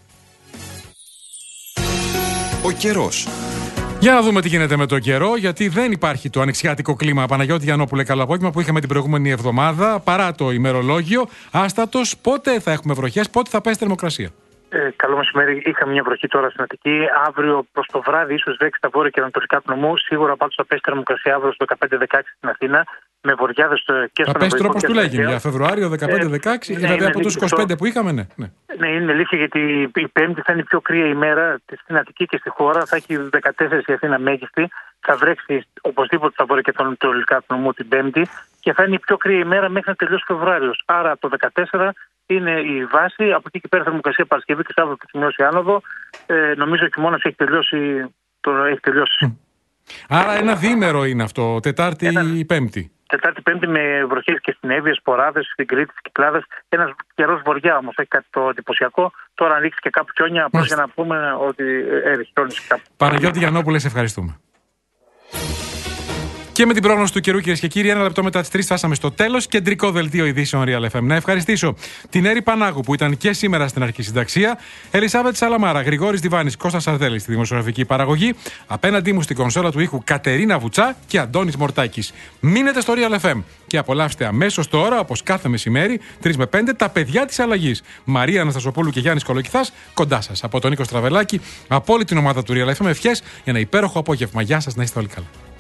Ο καιρός. Για να δούμε τι γίνεται με τον καιρό, γιατί δεν υπάρχει το ανοιξιάτικο κλίμα. Παναγιώτη Γιαννόπουλε, καλό απόγευμα, που είχαμε την προηγούμενη εβδομάδα, παρά το ημερολόγιο. Άστατος, πότε θα έχουμε βροχές, πότε θα πέσει θερμοκρασία. Καλό μεσημέρι. Είχαμε μια βροχή τώρα στην Αττική. Αύριο προς το βράδυ, ίσως βρέξει στα βόρεια και ανατολικά του νομού. Σίγουρα πάντως θα πέσει θερμοκρασία αύριο στο 15-16 στην Αθήνα. Με βοριάδες και στον θα πέσει τρόπος του λέγει. Για Φεβρουάριο 15-16, δηλαδή από τους 25 που είχαμε, ναι. Ναι, είναι αλήθεια, γιατί η Πέμπτη θα είναι η πιο κρύα ημέρα στην Αττική και στη χώρα. Θα έχει 14 η Αθήνα μέγιστη. Θα βρέξει οπωσδήποτε στα βόρεια και τα ανατολικά του νομού την Πέμπτη. Και θα είναι η πιο κρύα ημέρα μέχρι να τελειώσει Φεβρουάριος. Άρα το 14 είναι η βάση. Από εκεί και πέρα θερμοκρασία Παρασκευή και Σάββατο θα σημειώσει άνοδο. Νομίζω ο χειμώνας έχει τελειώσει. Άρα ένα διήμερο είναι αυτό, Τετάρτη ή Πέμπτη. Τετάρτη-Πέμπτη με βροχές και στην Εύβοια, σποράδες, στην Κρήτη, στις Κυκλάδες. Ένας καιρός βορειά όμως, έχει κάτι το εντυπωσιακό. Τώρα ανοίξει και κάπου χιόνια, απλώς για να πούμε ότι χιόνισε κάπου. Παναγιώτη Γιαννόπουλε, σε ευχαριστούμε. Και με την πρόγνωση του καιρού, κυρίες και κύριοι, 1 λεπτό μετά τις 3 φτάσαμε στο τέλος. Κεντρικό δελτίο ειδήσεων Real FM. Να ευχαριστήσω την Έρη Πανάγου που ήταν και σήμερα στην αρχισυνταξία, Ελισάβετ Σαλαμάρα, Γρηγόρης Διβάνης, Κώστας Σαρδέλης στη δημοσιογραφική παραγωγή, απέναντί μου στην κονσόλα του ήχου Κατερίνα Βουτσά και Αντώνης Μορτάκης. Μείνετε στο Real FM και απολαύστε αμέσως τώρα, όπως κάθε μεσημέρι, 3 με 5, τα παιδιά της αλλαγής. Μαρία Αναστασοπούλου και Γιάννης Κολοκυθάς κοντά σας. Από τον Νίκο Στραβελάκη, από όλη την ομάδα του Real FM, ευχές για ένα υπέροχο απόγευμα. Γεια σας, να είστε όλοι καλά.